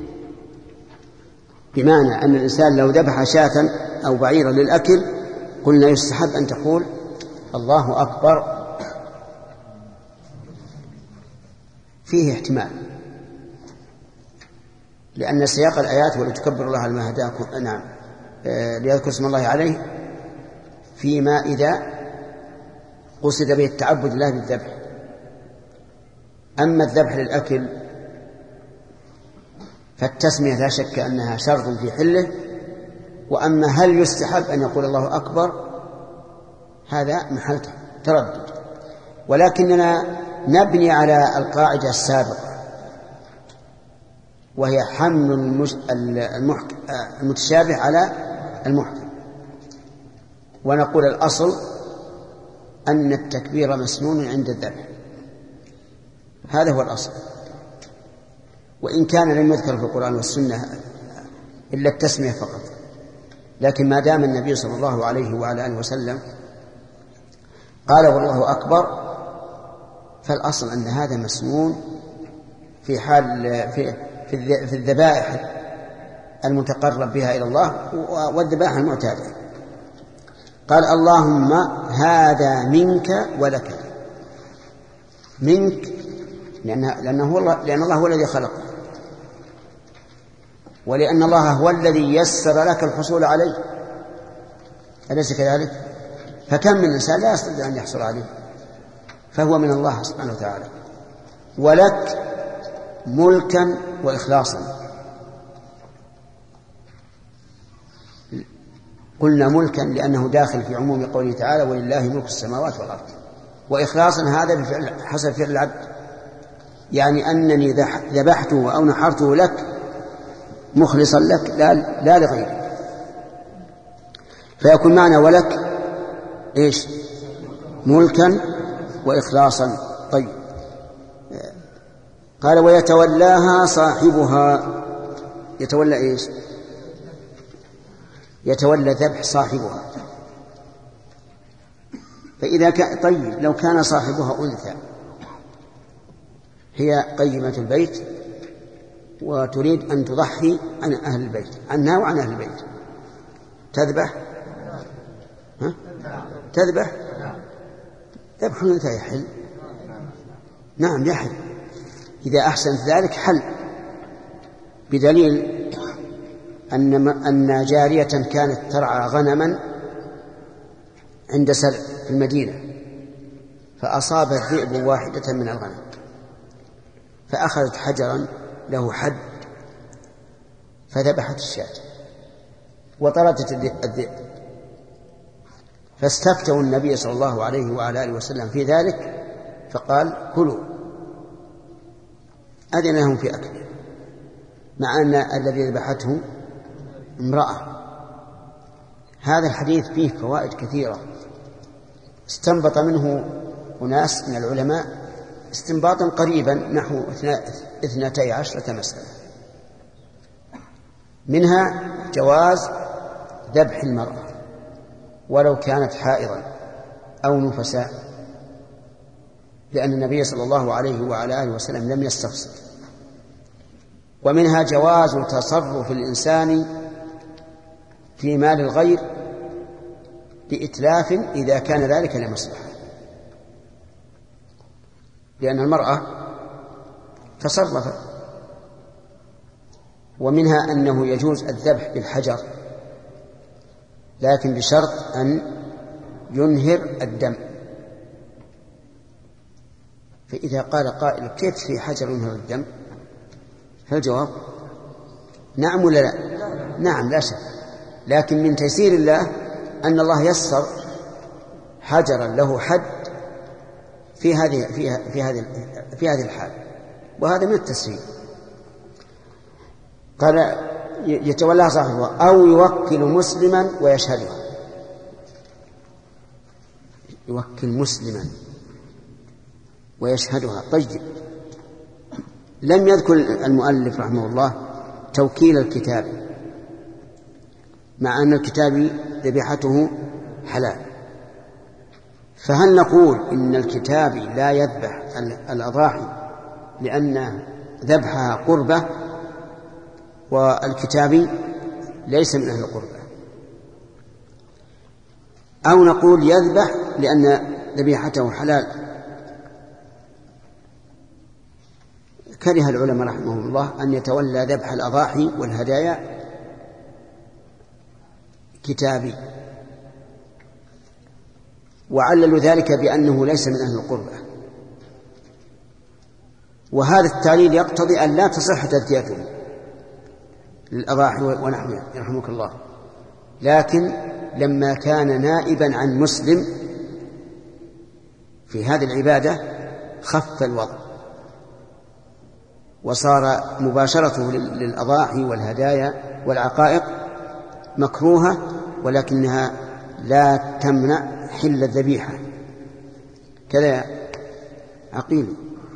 بمعنى أن الإنسان لو ذبح شاة أو بعيرا للأكل قلنا يستحب أن تقول الله أكبر، فيه احتمال، لأن سياق الآيات ولتكبر الله على ما هداكم، نعم، ليذكر اسم الله عليه، فيما إذا قصد به التعبد الله بالذبح. أما الذبح للأكل فالتسمية لا شك أنها شرط في حله، وأما هل يستحب أن يقول الله أكبر هذا محل تردد، ولكننا نبني على القاعدة السابقة، وهي حمل المتشابه على المحكم، ونقول الأصل أن التكبير مسنون عند الذبح، هذا هو الأصل، وإن كان لم يذكر في القرآن والسنة إلا التسمية فقط، لكن ما دام النبي صلى الله عليه وعلى آله وسلم قال والله أكبر، فالأصل أن هذا مسنون في حال في في الذبائح المتقرب بها إلى الله والذبائح المعتادة. قال اللهم هذا منك ولك، منك لأنه, لأنه هو الله لأن الله هو الذي خلقه، ولأن الله هو الذي يسر لك الحصول عليه، أليس كذلك؟ فكم من إنسان لا يستطيع أن يحصل عليه، فهو من الله سبحانه وتعالى. ولك ملكا وإخلاصا، قلنا ملكا لأنه داخل في عموم قوله تعالى ولله ملك السماوات والأرض، وإخلاصا هذا بفعل حسب فعل العبد، يعني أنني ذبحته أو نحرته لك مخلصا لك لا, لا لغيرك، فيكون معنى ولك إيش؟ ملكا وإخلاصا. طيب، قال ويتولاها صاحبها. يتولى إيش؟ يتولى ذبح صاحبها. فإذا كان طيب لو كان صاحبها أنثى هي قيمة البيت وتريد أن تضحي عن أهل البيت، عنها وعن أهل البيت، تذبح؟ ها؟ تذبح؟ ذبح الأنثى يحل؟ نعم يحل إذا أحسنت ذلك حل، بدليل أن أن جارية كانت ترعى غنما عند سلع في المدينة، فأصاب الذئب واحدة من الغنم، فأخذت حجرا له حد فذبحت الشاة وطردت الذئب، فاستفتوا النبي صلى الله عليه وعلى آله وسلم في ذلك فقال كلوا، أذن لهم في أكل، مع أن الذي ذبحته امرأة. هذا الحديث فيه فوائد كثيرة استنبط منه أناس من العلماء استنباطا قريبا نحو اثنتي عشرة مسألة، منها جواز ذبح المرأة ولو كانت حائضا أو نفساء، لأن النبي صلى الله عليه وعلى آله وسلم لم يستفسر. ومنها جواز تصرف الإنسان في مال الغير بإتلاف إذا كان ذلك لمصلحة، لأن المرأة تصرفت. ومنها أنه يجوز الذبح بالحجر لكن بشرط أن ينهر الدم. فإذا قال قائل كيف في حجر ينهر الدم؟ فالجواب نعم ولا لا؟ نعم لا شك، لكن من تيسير الله أن الله يسر حجرا له حد في هذه في في هذه في هذه الحال، وهذا من التسهيل. قال يتولى صاحبه أو يوكل مسلما ويشهدها. يوكل مسلما ويشهدها. طيب، لم يذكر المؤلف رحمه الله توكيل الكتاب، مع أن الكتاب ذبيحته حلال، فهل نقول إن الكتاب لا يذبح الأضاحي لأن ذبحها قربة والكتاب ليس من أهل القربة، أو نقول يذبح لأن ذبيحته حلال؟ كره العلماء رحمهم الله أن يتولى ذبح الأضاحي والهدايا كتابي، وعللوا ذلك بأنه ليس من أهل القربة، وهذا التعليل يقتضي أن لا تصح تذكيته للأضاحي ونحوها يرحمك الله. لكن لما كان نائبا عن مسلم في هذه العبادة خف الوضع، وصار مباشرته للأضاحي والهدايا والعقائق مكروهة، ولكنها لا تمنع حل الذبيحة. كذا عقيل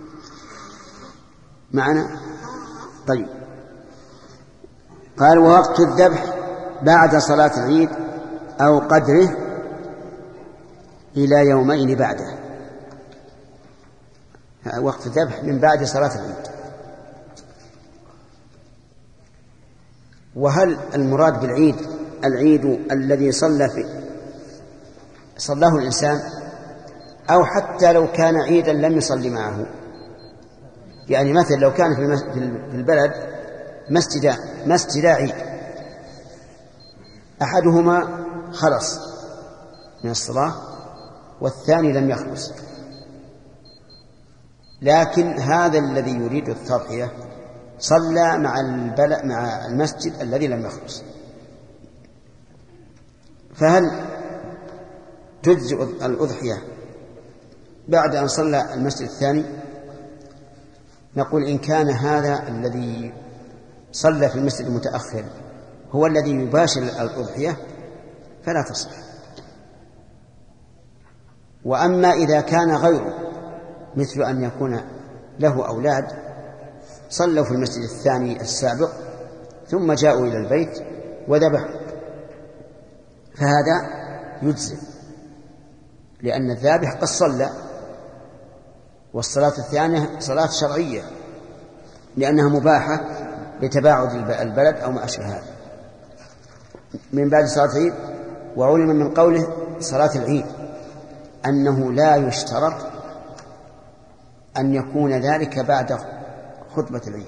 معنا؟ طيب، قال ووقت الذبح بعد صلاة العيد أو قدره إلى يومين بعده. وقت الذبح من بعد صلاة العيد. وهل المراد بالعيد العيد الذي صلى في صلاه الإنسان، أو حتى لو كان عيدا لم يصلي معه؟ يعني مثلا لو كان في البلد مسجد مسجد عيد، أحدهما خلص من الصلاة والثاني لم يخلص، لكن هذا الذي يريد التضحية صلى مع البلد مع المسجد الذي لم يخلص، فهل تجزئ الأضحية بعد أن صلى المسجد الثاني؟ نقول إن كان هذا الذي صلى في المسجد المتأخر هو الذي يباشر الأضحية فلا تصح. وأما إذا كان غيره مثل أن يكون له أولاد صلوا في المسجد الثاني السابق ثم جاءوا إلى البيت وذبحوا فهذا يجزئ، لأن الذابح قد صلى، والصلاة الثانية صلاة شرعية لأنها مباحة لتباعد البلد أو ما أشبه هذا. من بعد صلاة العيد، وعلم من قوله صلاة العيد أنه لا يشترط أن يكون ذلك بعد خطبة العيد،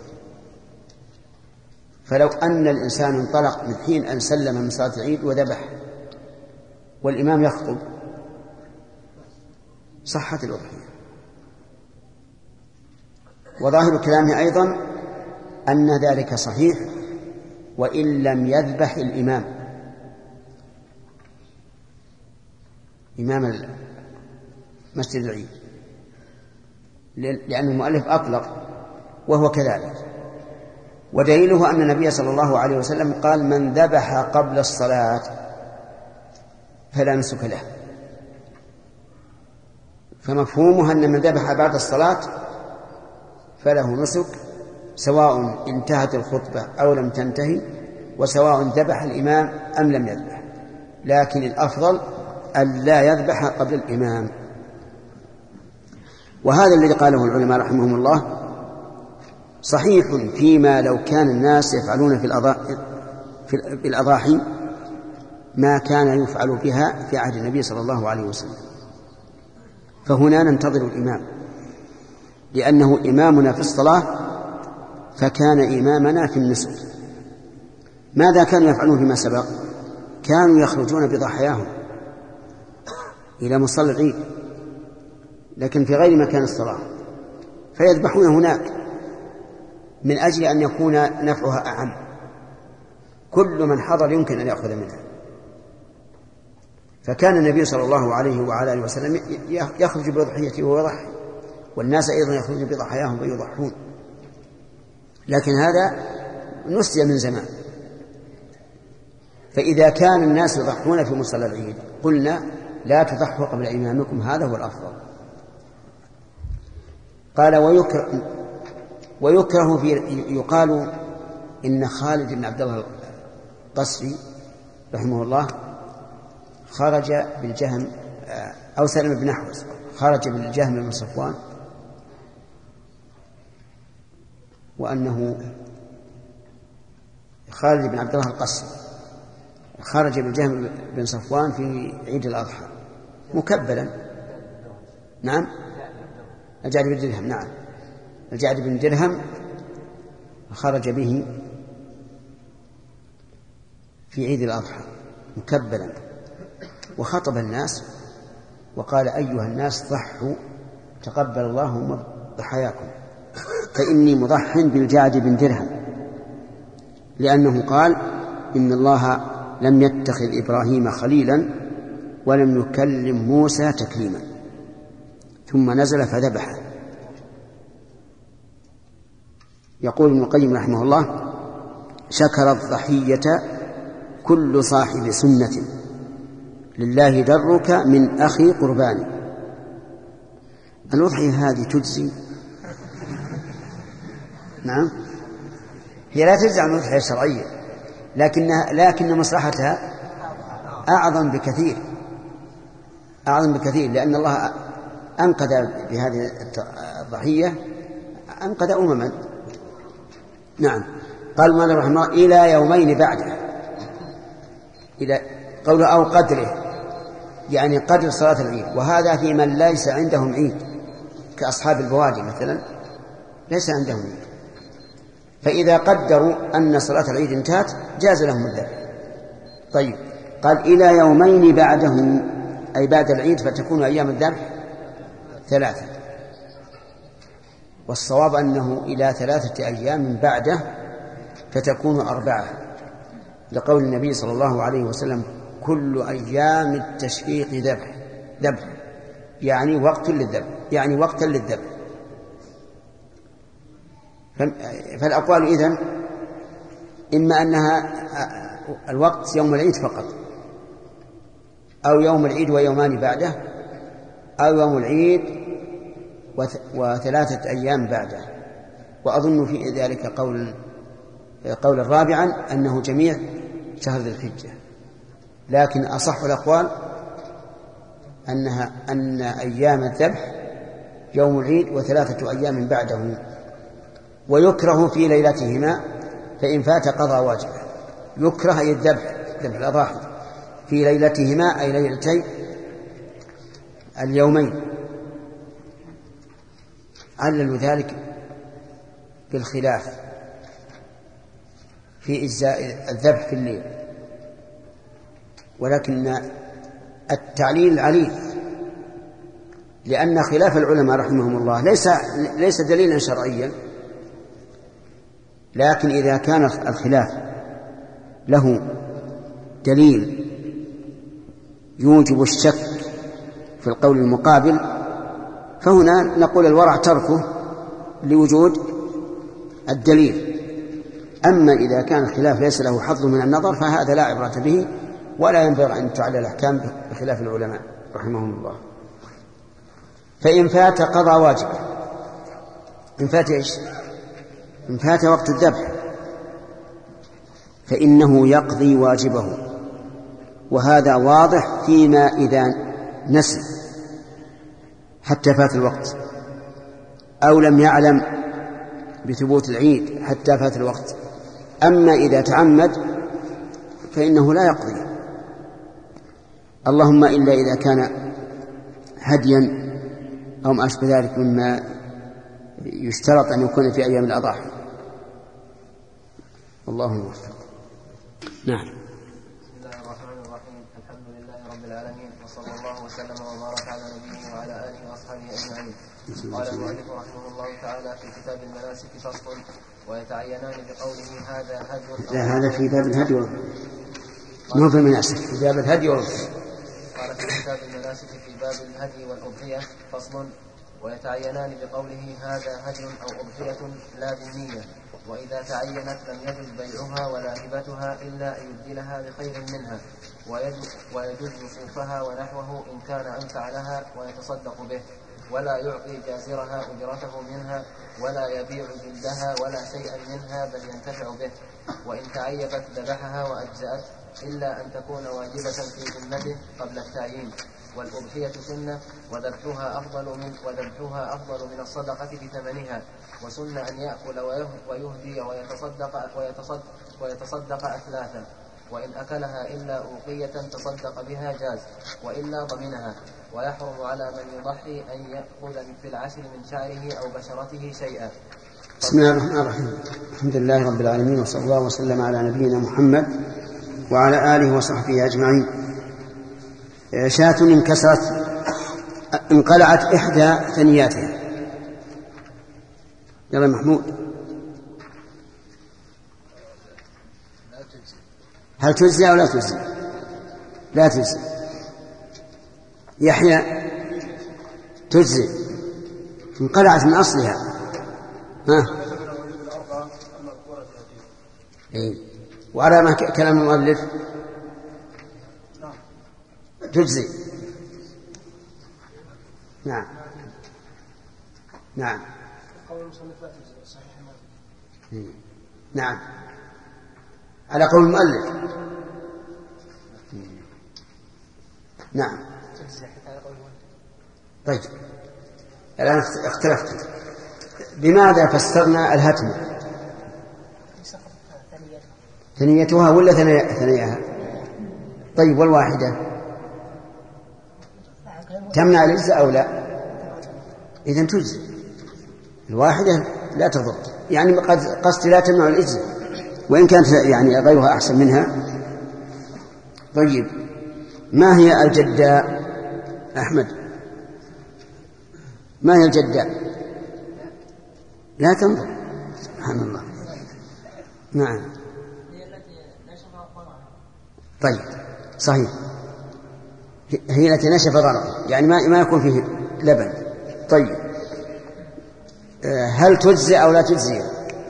فلو أن الإنسان انطلق من حين أن سلم من صلاة العيد وذبح والإمام يخطب صحت الأضحية. وظاهر كلامه أيضا أن ذلك صحيح وإن لم يذبح الإمام إمام مسجد العيد، لأن المؤلف أطلق وهو كذلك. ودليله أن النبي صلى الله عليه وسلم قال من ذبح قبل الصلاة فلا نسك له، فمفهومها أن من ذبح بعد الصلاة فله نسك سواء انتهت الخطبة أو لم تنتهي، وسواء ذبح الإمام أم لم يذبح، لكن الأفضل أن لا يذبح قبل الإمام. وهذا الذي قاله العلماء رحمهم الله صحيح فيما لو كان الناس يفعلون في الأضاحي ما كان يفعل بها في عهد النبي صلى الله عليه وسلم، فهنا ننتظر الإمام لأنه إمامنا في الصلاة فكان إمامنا في النسك. ماذا كانوا يفعلون فيما سبق؟ كانوا يخرجون بضحاياهم إلى مصلى العيد لكن في غير مكان الصلاة فيذبحون هناك من أجل أن يكون نفعها أعم، كل من حضر يمكن أن يأخذ منها. فكان النبي صلى الله عليه وعلى آله وسلم يخرج بضحيته ويضحي، والناس أيضا يخرجون بضحاياهم ويضحون، لكن هذا نسي من زمان. فإذا كان الناس يضحون في مصلى العيد قلنا لا تضحوا قبل إمامكم، هذا هو الأفضل. قال ويكره, ويكره في يقال إن خالد بن عبد الله القسري رحمه الله خرج بالجهم أو سلم بن أحوص خرج بالجهم بن صفوان، وأنه خالد بن عبد الله القسري خرج بالجهم بن صفوان في عيد الأضحى مكبلا. نعم الجعد بن درهم، نعم الجعد بن درهم خرج به في عيد الأضحى مكبلا وخطب الناس وقال أيها الناس ضحوا تقبل الله ضحاياكم، فإني مضح بالجعد بن درهم، لأنه قال إن الله لم يتخذ إبراهيم خليلا ولم يكلم موسى تكليما، ثم نزل فذبحه. يقول ابن القيم رحمه الله شكر الضحية كل صاحب سنة لله درك من أخي قرباني. الأضحية هذه تجزي؟ نعم هي لا تجزي عن الأضحية الشرعية، لكنها لكن مصلحتها أعظم بكثير أعظم بكثير لأن الله أنقذ بهذه الضحية أنقذ أمما. نعم قال مالك رحمه الله إلى يومين بعده، إلى قوله أو قدره يعني قدر صلاة العيد، وهذا في من ليس عندهم عيد كأصحاب البوادي مثلا ليس عندهم عيد، فإذا قدروا أن صلاة العيد انتهت جاز لهم الذبح. طيب قال إلى يومين بعده أي بعد العيد فتكون أيام الذبح ثلاثة، والصواب أنه إلى ثلاثة أيام بعده فتكون أربعة، لقول النبي صلى الله عليه وسلم كل أيام التشريق ذبح ذبح يعني وقت للذبح يعني وقتا للذبح. فالأقوال إذن إما أنها الوقت يوم العيد فقط، أو يوم العيد ويومان بعده، أو يوم العيد وثلاثة أيام بعده. وأظن في ذلك قول قول الرابعا أنه جميع شهر ذي الحجة، لكن أصح الأقوال أنها أن أيام الذبح يوم العيد وثلاثة أيام بعده، ويكره في ليلتهما، فإن فات قضى واجبه. يكره أي الذبح ذبح الأضاحي في ليلتهما أي ليلتي اليومين. علل ذلك بالخلاف في إجزاء الذبح في الليل، ولكن التعليل عليل، لأن خلاف العلماء رحمهم الله ليس ليس دليلا شرعيا، لكن إذا كان الخلاف له دليل يوجب الشك في القول المقابل، فهنا نقول الورع تركه لوجود الدليل. أما إذا كان الخلاف ليس له حظ من النظر فهذا لا عبرة به، ولا ينبغي أن تعلل الأحكام بخلاف العلماء رحمهم الله. فإن فات قضى واجبه. إن فات إيش؟ إن فات وقت الذبح فإنه يقضي واجبه، وهذا واضح فيما إذا نسي حتى فات الوقت، أو لم يعلم بثبوت العيد حتى فات الوقت. أما إذا تعمد فإنه لا يقضي، اللهم إلا إذا كان هديا أو ما أشبه ذلك مما يشترط أن يكون في أيام الأضاحي. الله موفق. نعم. بسم الله الرحمن الرحيم. الحمد لله رب العالمين، وصلى الله وسلم وبارك على نبيه وعلى آله وأصحابه أجمعين. قال المؤلف رحمه الله تعالى في كتاب المناسك فصل: ويتعينان بقوله هذا هدي. لا، هذا في باب الهدي مو في المناسك، في باب الهدي والأضحية. قال في كتاب المناسك في باب الهدي والأضحية فصل: ويتعينان بقوله هذا هدي أو أضحية لا بالنية، وإذا تعينت لم يجوز بيعها ولا هبتها إلا أن يبدلها بخير منها، ويجوز صوفها ونحوه إن كان أنفع لها ويتصدق به، ولا يعطي جازرها أجرته منها، ولا يبيع جلدها ولا شيئا منها بل ينتفع به. وإن تعيبت ذبحها وأجزأت إلا أن تكون واجبة في ذمته قبل التعيين. والأضحية سنة، وذبحها أفضل من وذبحها أفضل من الصدقة بثمنها، وسنة أن يأكل ويهدي ويتصدق ويتصدق, ويتصدق أثلاثا، وإن أكلها إلا أوقية تصدق بها جاز، وإلا ضمنها. ويحرم على من يضحي أن يأخذ في العشر من شعره أو بشرته شيئا. بسم الله الرحمن الرحيم. الحمد لله رب العالمين، وصلى الله وسلم على نبينا محمد وعلى آله وصحبه أجمعين. شاة انكسرت انقلعت إحدى ثنياتها. يلا محمود، هل تجزي أو لا تجزي؟ لا تجزي. يحيى تجزي، انقلعت من أصلها. ها إيه؟ وعلى ما كلام المؤلف تجزي. نعم نعم نعم على قول المؤلف. نعم. طيب الآن اختلفت، بماذا فسرنا الهتم؟ ثنيتها ولا ثنيها؟ طيب والواحدة تمنع الإجزاء أو لا؟ إذن تجزي. الواحدة لا تضر، يعني قصد لا تمنع الإجزاء وإن كانت يعني غيرها أحسن منها. طيب ما هي الجداء أحمد؟ ما هي الجداء؟ لا تنظر. سبحان الله. نعم. طيب صحيح، هي التي نشف ضرعها، يعني ما ما يكون فيه لبن. طيب هل تجزي أو لا تجزي؟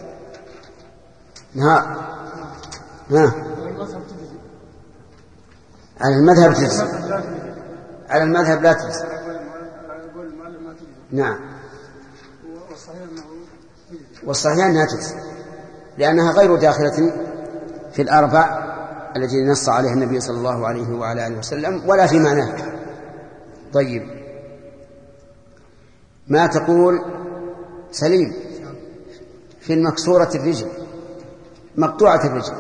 ها ها على المذهب تجزي، على المذهب لا تجزي. نعم، والصحيح أنها تجزي لأنها غير داخلة في الأربع التي نص عليها النبي صلى الله عليه وعلى آله وسلم ولا في معناه. طيب، ما تقول سليم في المكسورة الرجل مقطوعة الرجل؟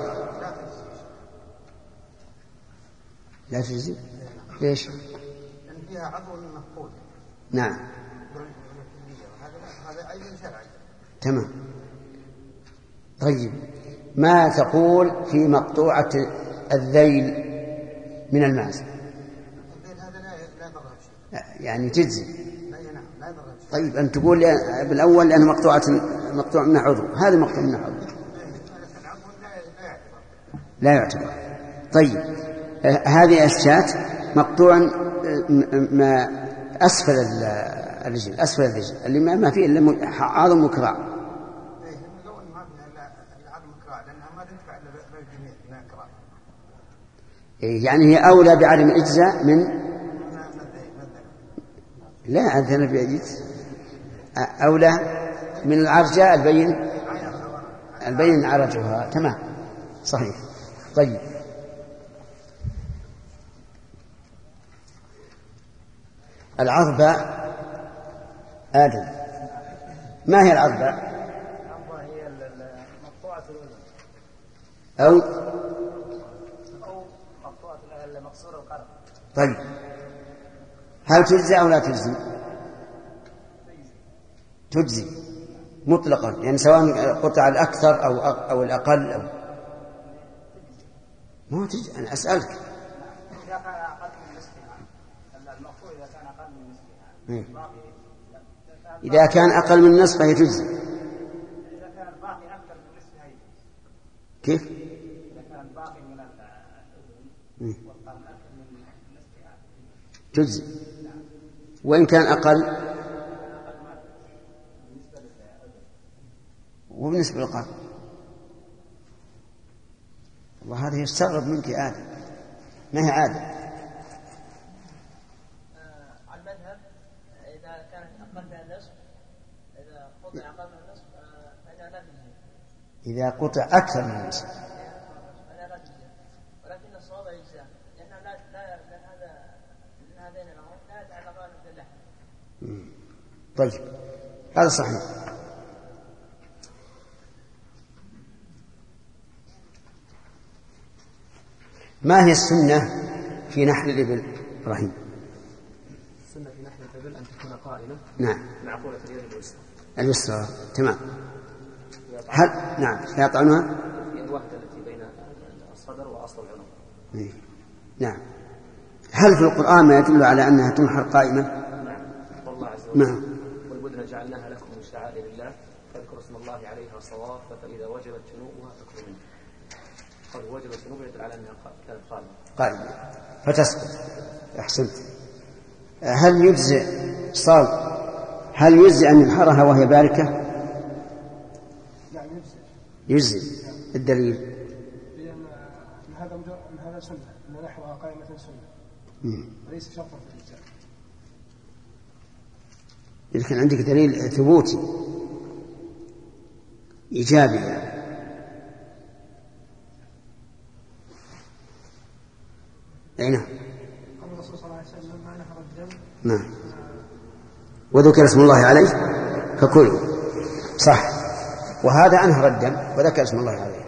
لا تجزي. ليش؟ لأن فيها عضو مفقود. نعم، هذا أي شرعي. تمام. طيب، ما تقول في مقطوعة الذيل من الماس؟ هذا لا لا يضر شيء. يعني تجزي. لا نعم لا يضر شيء. طيب، أن تقول بالأول لأنه مقطوعة مقطوع من عضو، هذا مقطوع من عضو لا يعتبر. طيب، هذه الشاة مقطوع ما أسفل الرجل، أسفل الرجل اللي ما فيه إلا عظم وكراع. يعني هي أولى بعدم الإجزاء من لا عندنا بيجيز أولى من العرجاء البين البين عرجها. تمام، صحيح. طيب، العظبة آدم، ما هي العظبة؟ العظبة هي مقطوعة الأذن أو أو مقطوعة المقصورة القرن. طيب، هل تجزي أو لا تجزي؟ تجزي مطلقا، يعني سواء قطع الأكثر أو أو الأقل أو ما تجزي. أنا أسألك إذا كان أقل من نصفها، المقطوع إذا كان أقل من نصفها. إذا كان أقل من نصف فهي تجزي. إذا كان الباقي أكثر من نصفها كيف؟ إذا كان الباقي من الأذن والقرن أكثر من نصفها تجزي، وإن كان أقل وبالنسبة للقرن. وهذا يستغرب منك يا آدم، ما هي عادة. على المذهب إذا كانت أقل من النصف، إذا قطع أقل من النصف فإنها لا تجزي. إذا قطع أكثر من النصف فإنها لا تجزي، ولكن الصواب يجزى لأن لا لا لأن هذا لأن هذين الأمرين لا يتعلقان باللحم. طيب، هذا صحيح. ما هي السنة في نحر الإبل إبراهيم؟ السنة في نحر الإبل أن تكون قائمة. نعم. معقولة اليد اليسرى. اليسرى، تمام. هل نعم يطعنها؟ اليد واحدة التي بين الصدر وأصل العنق. إيه. نعم. هل في القرآن ما يدل على أنها تنحر قائمة؟ نعم. والله عز وجل. نعم. والبدن جعلناها لكم من شعائر الله فاذكروا اسم الله عليها صواف فإذا وجبت جنوبها فكلوا منها. قد وجبت جنوبها يدل على أنها كانت قائمة. قائمة فتسقط. أحسنت. هل يجزئ صال هل يجزئ أن ينحرها وهي باركة؟ نعم يجزئ. يجزئ. الدليل؟ لأن هذا من هذا سنة، أن نحوها قائمة سنة وليس شرطا في الإجزاء. لكن عندك دليل ثبوتي إيجابي يعني. أي نعم. قال الرسول صلى الله عليه وسلم ما نهر الدم. نعم. وذكر اسم الله عليه فكلوا. صح. وهذا أنهر الدم وذكر اسم الله عليه.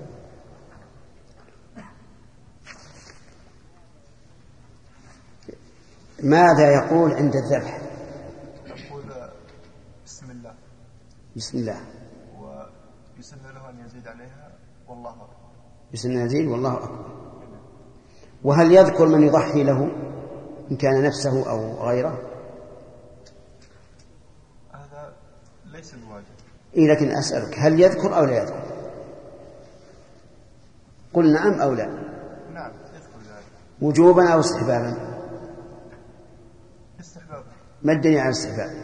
ماذا يقول عند الذبح؟ يقول بسم الله. بسم الله. ويسن له أن يزيد عليها والله أكبر. يسن يزيد والله أكبر. وهل يذكر من يضحي له إن كان نفسه أو غيره؟ هذا ليس بواجب. إيه، لكن أسألك هل يذكر أو لا يذكر؟ قل نعم أو لا. نعم يذكر ذلك. وجوبا أو استحبابا؟ استحبابا. ما الدليل على الاستحباب؟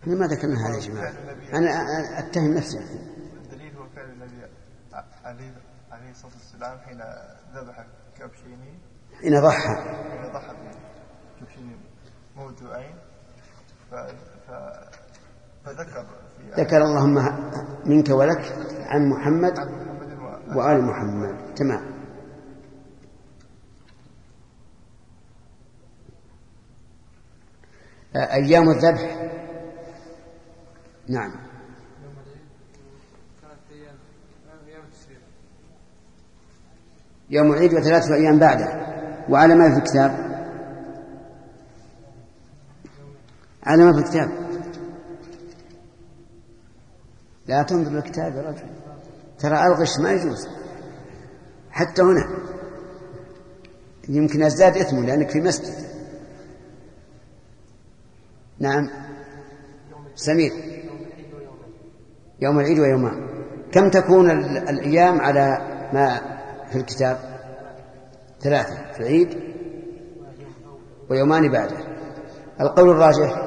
احنا ما ذكرنا هذا يا جماعة. أنا أتهم نفسي. الدليل هو فعل النبي عليه عليه الصلاة والسلام حين ذبح كبشين، حين ضحى حين ضحى بكبشين موضوعين، فذكر ذكر اللهم منك ولك عن محمد وآل محمد. تمام. أيام الذبح. نعم. يوم العيد وثلاثة أيام بعده. وعلى ما في الكتاب؟ على ما في الكتاب. لا تنظر للكتاب يا رجل، ترى الغش ما يجوز حتى هنا. يمكن ازداد اثم لانك في مسجد. نعم سمير. يوم العيد ويومان. كم تكون الايام على ما في الكتاب؟ ثلاثه في العيد ويومان بعده. القول الراجح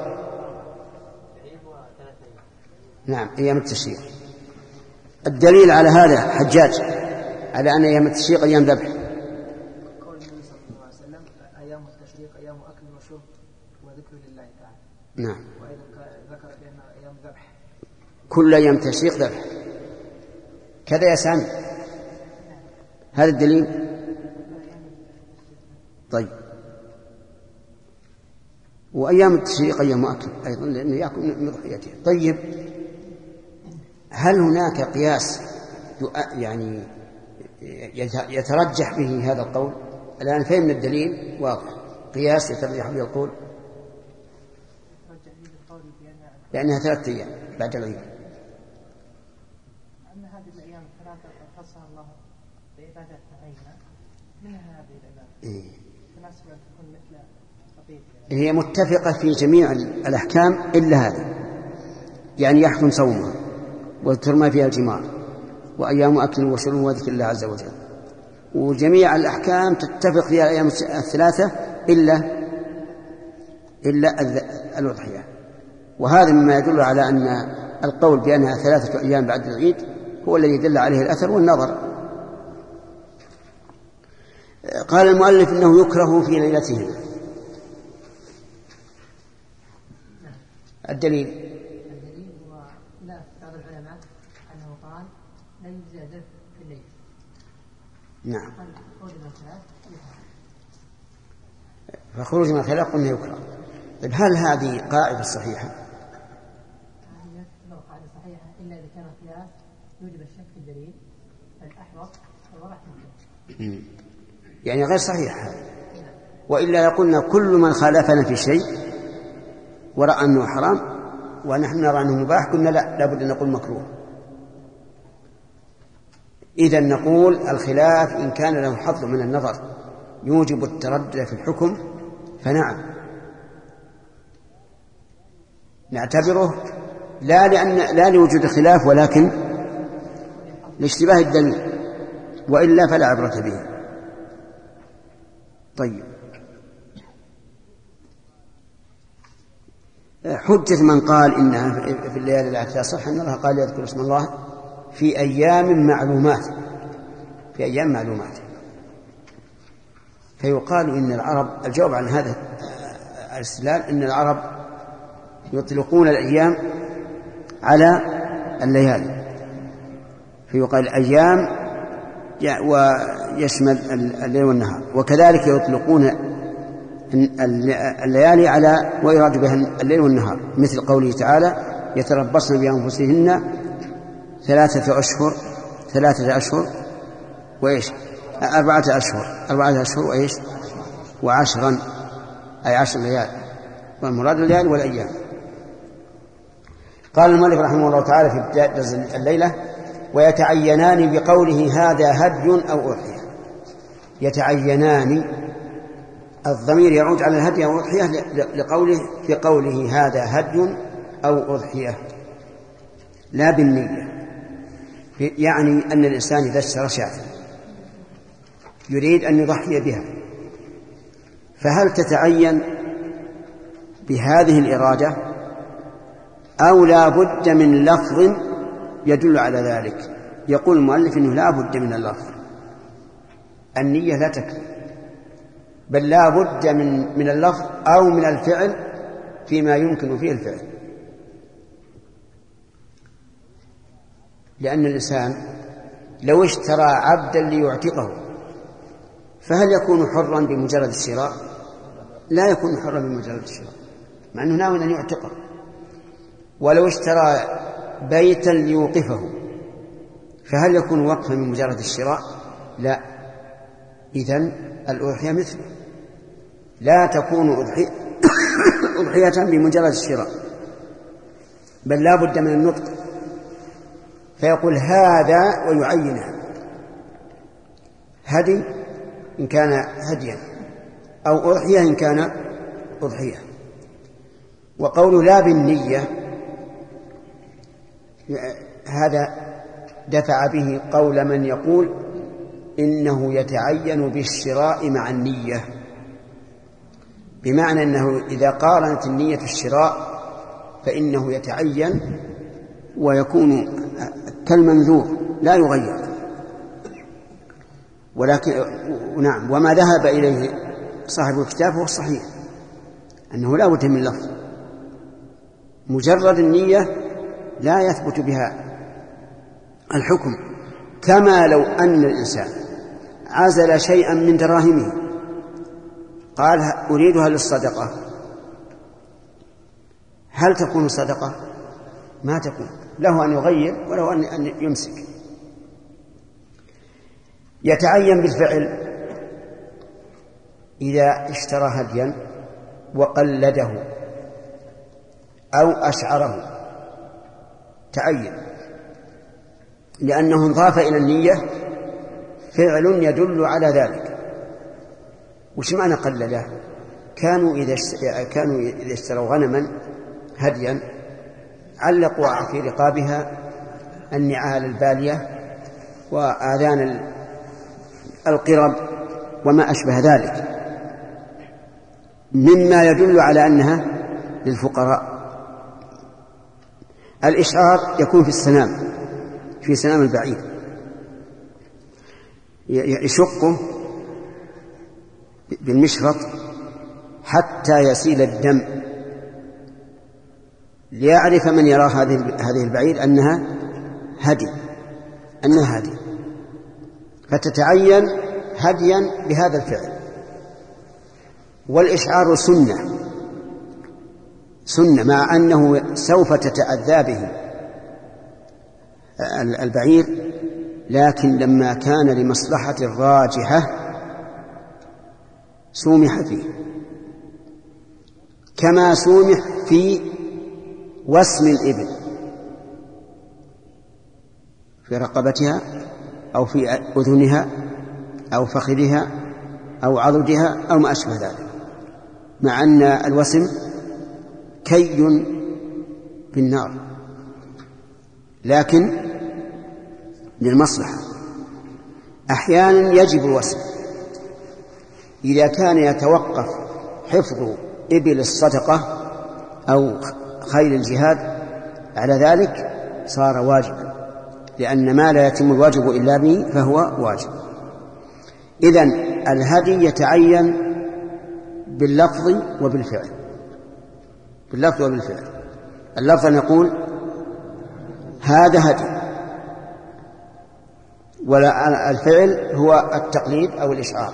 نعم أيام التشريق. الدليل على هذا حجاج على أن أيام التشريق أيام ذبح. قول النبي صلى الله عليه وسلم أيام التشريق أيام أكل وشرب وذكر لله تعالى. نعم. وأيضا ذكر بأن أيام ذبح. كل أيام تشريق ذبح. كذا يا سامي. هذا الدليل. طيب. وأيام التشريق أيام أكل أيضا لأنه يأكل من ضحيته. طيب هل هناك قياس يعني يترجح به هذا القول؟ الآن فهم الدليل واضح. قياس يترجح به القول لأنها ثلاثة أيام بعد العيد. أن هذه الأيام الثلاثة خصها الله بعبادات معينة منها هذه العبادة تناسب أن تكون مثل بقية. هي متفقة في جميع الأحكام إلا هذه، يعني يحكم صومها وترمى فيها الجمار وأيام أكل وشرب وذكر الله عز وجل، وجميع الأحكام تتفق فيها الأيام الثلاثة إلا إلا الأضحية. وهذا مما يدل على أن القول بأنها ثلاثة أيام بعد العيد هو الذي يدل عليه الأثر والنظر. قال المؤلف إنه يكره في ليلتهما. الدليل الدليل هو لا بعض العلماء أنه قال لا يجزي ذبح في الليل. نعم. فخروج من الخلاف قلنا يكره. طيب هل هذه قاعدة صحيحة؟ هذه قاعدة صحيحة إلا إذا كان القياس يوجب الشك في الدليل فالأحوط الورع في يعني غير صحيح هذا. وإلا قلنا كل من خالفنا في شيء ورأى أنه حرام ونحن نرى أنه مباح قلنا لا لابد أن نقول مكروه. إذا نقول الخلاف إن كان له حظ من النظر يوجب التردد في الحكم فنعم نعتبره لا لأن لا لوجود خلاف ولكن لاشتباه الدليل، وإلا فلا عبرة به. طيب حجة من قال إنها في الليالي التي تصح أن الله قال يذكر اسم الله في أيام معلومات في أيام معلومات فيقال إن العرب الجواب عن هذا الاستدلال إن العرب يطلقون الأيام على الليالي فيقال أيام ويشمل الليل والنهار، وكذلك يطلقون الليالي على ويراد بها الليل والنهار مثل قوله تعالى يتربصن بأنفسهن ثلاثة أشهر ثلاثة أشهر وإيش أربعة أشهر أربعة أشهر وإيش وعشرا أي عشر ليالي، والمراد الليالي والأيام. قال المؤلف رحمه الله تعالى في بداية الليلة ويتعينان بقوله هذا هدي أو أضحية. يتعينان الضمير يعود على الهدي أو أضحية لقوله في قوله هذا هدي أو أضحية لا بالنية، يعني أن الإنسان إذا اشترى شاة يريد أن يضحي بها فهل تتعين بهذه الإرادة أو لا بد من لفظ يدل على ذلك. يقول المؤلف إنه لا بد من اللفظ، النية لا تكفي، بل لا بد من من اللفظ أو من الفعل فيما يمكن فيه الفعل. لأن الإنسان لو اشترى عبدا ليعتقه فهل يكون حرا بمجرد الشراء؟ لا يكون حرا بمجرد الشراء، مع أنه ناوي أن يعتقه. ولو اشترى بيتا ليوقفه فهل يكون وقفا من مجرد الشراء؟ لا. إذن الأضحية مثله، لا تكون أضحية بمجرد الشراء، بل لا بد من النطق، فيقول هذا ويعينه، هدي إن كان هديا أو أضحية إن كان أضحية. وقول لا بالنية هذا دفع به قول من يقول إنه يتعين بالشراء مع النية، بمعنى أنه إذا قارنت النية الشراء فإنه يتعين ويكون كالمنذور لا يغير. ولكن نعم، وما ذهب إليه صاحب الكتاب هو الصحيح، أنه لا بد من لفظ، مجرد النية لا يثبت بها الحكم. كما لو أن الإنسان عزل شيئا من دراهمه قال أريدها للصدقة، هل تكون صدقة؟ ما تكون، له أن يغير وله أن يمسك. يتعين بالفعل إذا اشترى هديا وقلده أو أشعره تعين، لأنه انضاف إلى النية فعل يدل على ذلك. وش معنى قلده؟ كانوا إذا كانوا إذا اشتروا غنما هديا علقوا في رقابها النعال البالية وآذان القرب وما أشبه ذلك مما يدل على أنها للفقراء. الإشعار يكون في السنام، في سنام البعير، يشقه بالمشرط حتى يسيل الدم ليعرف من يرى هذه البعير أنها هدي أنها هدي فتتعين هديا بهذا الفعل. والإشعار سنة سنة مع أنه سوف تتأذى به البعير، لكن لما كان لمصلحة راجحة سومح فيه، كما سومح في وسم الإبل في رقبتها أو في أذنها أو فخذها أو عضدها أو ما أشبه ذلك، مع أن الوسم كي بالنار لكن للمصلحة. أحيانا يجب الوسم إذا كان يتوقف حفظ إبل الصدقة أو خيل الجهاد على ذلك صار واجبا، لأن ما لا يتم الواجب إلا به فهو واجب. إذن الهدي يتعين باللفظ وبالفعل، باللفظ وبالفعل. اللفظ نقول هذا هدي، والفعل هو التقليد أو الإشعار.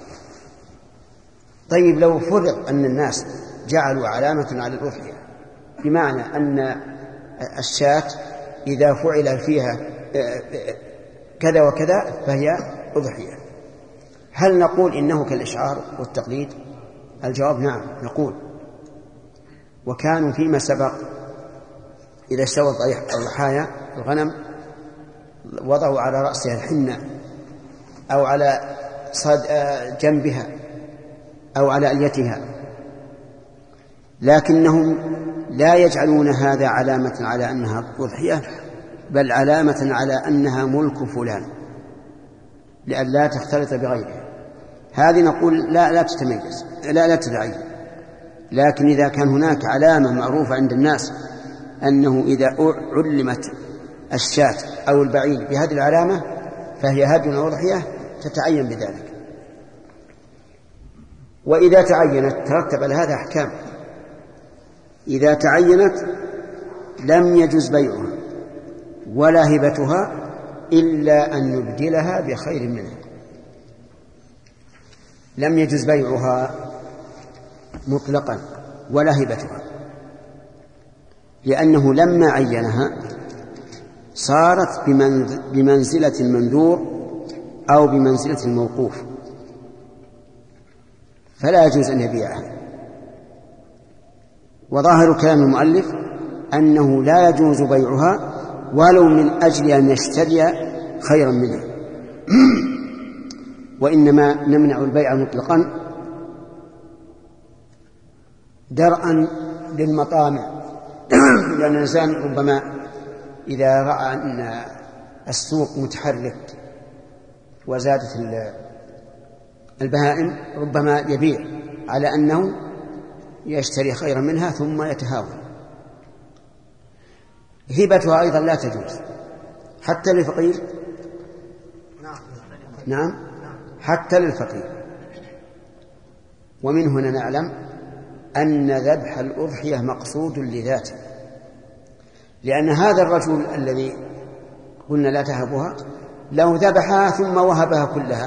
طيب لو فرض أن الناس جعلوا علامة على الأضحية، بمعنى أن الشاة إذا فعل فيها كذا وكذا فهي أضحية، هل نقول إنه كالإشعار والتقليد؟ الجواب نعم نقول. وكانوا فيما سبق إذا اشتروا الضحايا الغنم وضعوا على رأسها الحنة أو على صد جنبها أو على أليتها، لكنهم لا يجعلون هذا علامة على أنها أضحية، بل علامة على أنها ملك فلان لئلا تختلط بغيرها. هذه نقول لا لا تتميز لا لا تتعين. لكن إذا كان هناك علامة معروفة عند الناس أنه إذا علمت الشاة أو البعير بهذه العلامة فهي هدي أضحية تتعين بذلك. وإذا تعينت ترتب على هذا أحكام. إذا تعينت لم يجوز بيعها ولا هبتها إلا أن يبدلها بخير منها. لم يجوز بيعها مطلقا ولا هبتها، لأنه لما عينها صارت بمنزلة المنذور أو بمنزلة الموقوف، فلا يجوز أن يبيعها. وظاهر كلام المؤلف أنه لا يجوز بيعها ولو من أجل أن يشتري خيرا منها، وإنما نمنع البيع مطلقا درءا للمطامع. لأن الإنسان ربما إذا رأى أن السوق متحرك وزادت البهائم ربما يبيع على أنه يشتري خيرا منها ثم يتهاون. هبتها أيضا لا تجوز حتى للفقير. نعم حتى للفقير. ومن هنا نعلم أن ذبح الأضحية مقصود لذاته، لأن هذا الرجل الذي قلنا لا تهبها لو ذبحها ثم وهبها كلها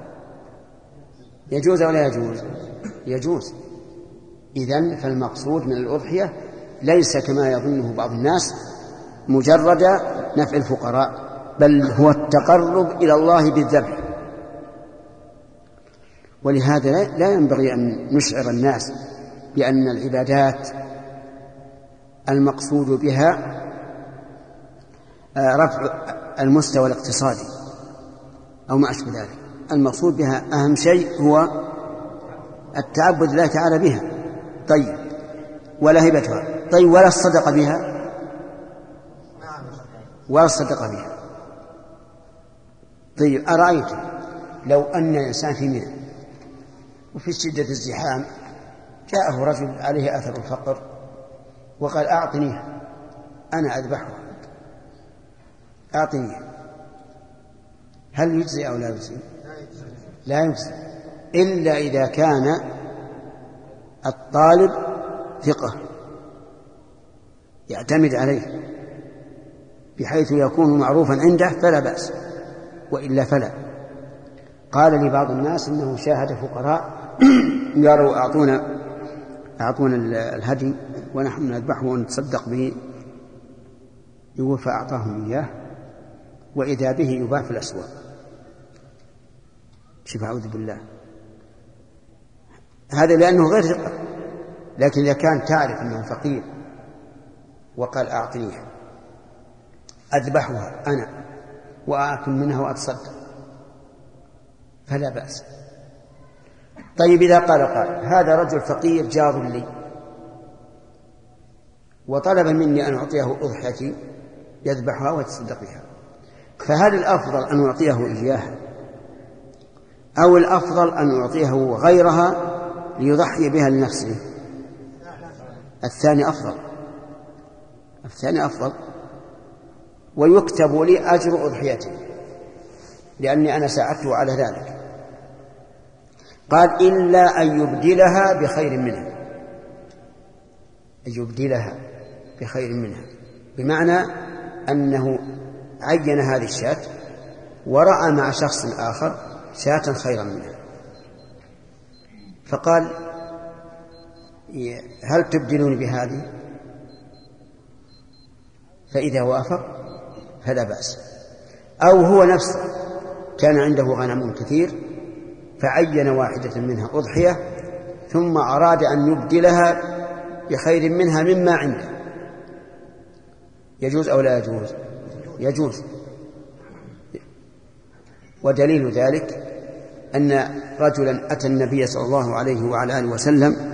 يجوز ولا يجوز؟ يجوز. إذن فالمقصود من الأضحية ليس كما يظنه بعض الناس مجرد نفع الفقراء، بل هو التقرب إلى الله بالذبح. ولهذا لا ينبغي أن نشعر الناس بأن العبادات المقصود بها رفع المستوى الاقتصادي أو ما أشبه ذلك. المقصود بها أهم شيء هو التعبد لله تعالى بها. طيب ولا هبتها؟ طيب ولا الصدقة بها؟ ولا الصدقة بها. طيب أرأيت لو أن الإنسان في منى وفي شدة الزحام جاءه رجل عليه أثر الفقر وقال أعطنيها أنا أذبحها، أعطنيها، هل يجزي أو لا يجزي؟ لا يجزي إلا إذا كان الطالب ثقة يعتمد عليه بحيث يكون معروفا عنده فلا بأس، وإلا فلا. قال لي بعض الناس إنه شاهد فقراء قالوا أعطونا أعطونا الهدي ونحن نذبحه ونتصدق به، يقول فأعطاهم إياه وإذا به يباع في الأسواق. شوف أعوذ بالله، هذا لأنه غير ثقة. لكن إذا كان تعرف أنه فقير وقال أعطنيها أذبحها أنا وآكل منها وأتصدق فلا بأس. طيب إذا قال قال هذا رجل فقير جار لي وطلب مني أن أعطيه أضحيتي يذبحها ويتصدق بها، فهل الأفضل أن أعطيه إياها أو الأفضل أن أعطيه غيرها ليضحي بها لنفسه؟ الثاني أفضل، الثاني أفضل، ويكتب لي أجر أضحيته لأني أنا ساعدته على ذلك. قال إلا أن يبدلها بخير منها، أن يبدلها بخير منها بمعنى أنه عين هذه الشاة ورأى مع شخص آخر شاة خيرا منها فقال هل تبدلون بهذه؟ فإذا وافق فلا بأس. أو هو نفسه كان عنده غنم كثير فعين واحدة منها أضحية ثم أراد أن يبدلها بخير منها مما عنده، يجوز أو لا يجوز؟ يجوز. ودليل ذلك أن رجلا أتى النبي صلى الله عليه وعلى آله وسلم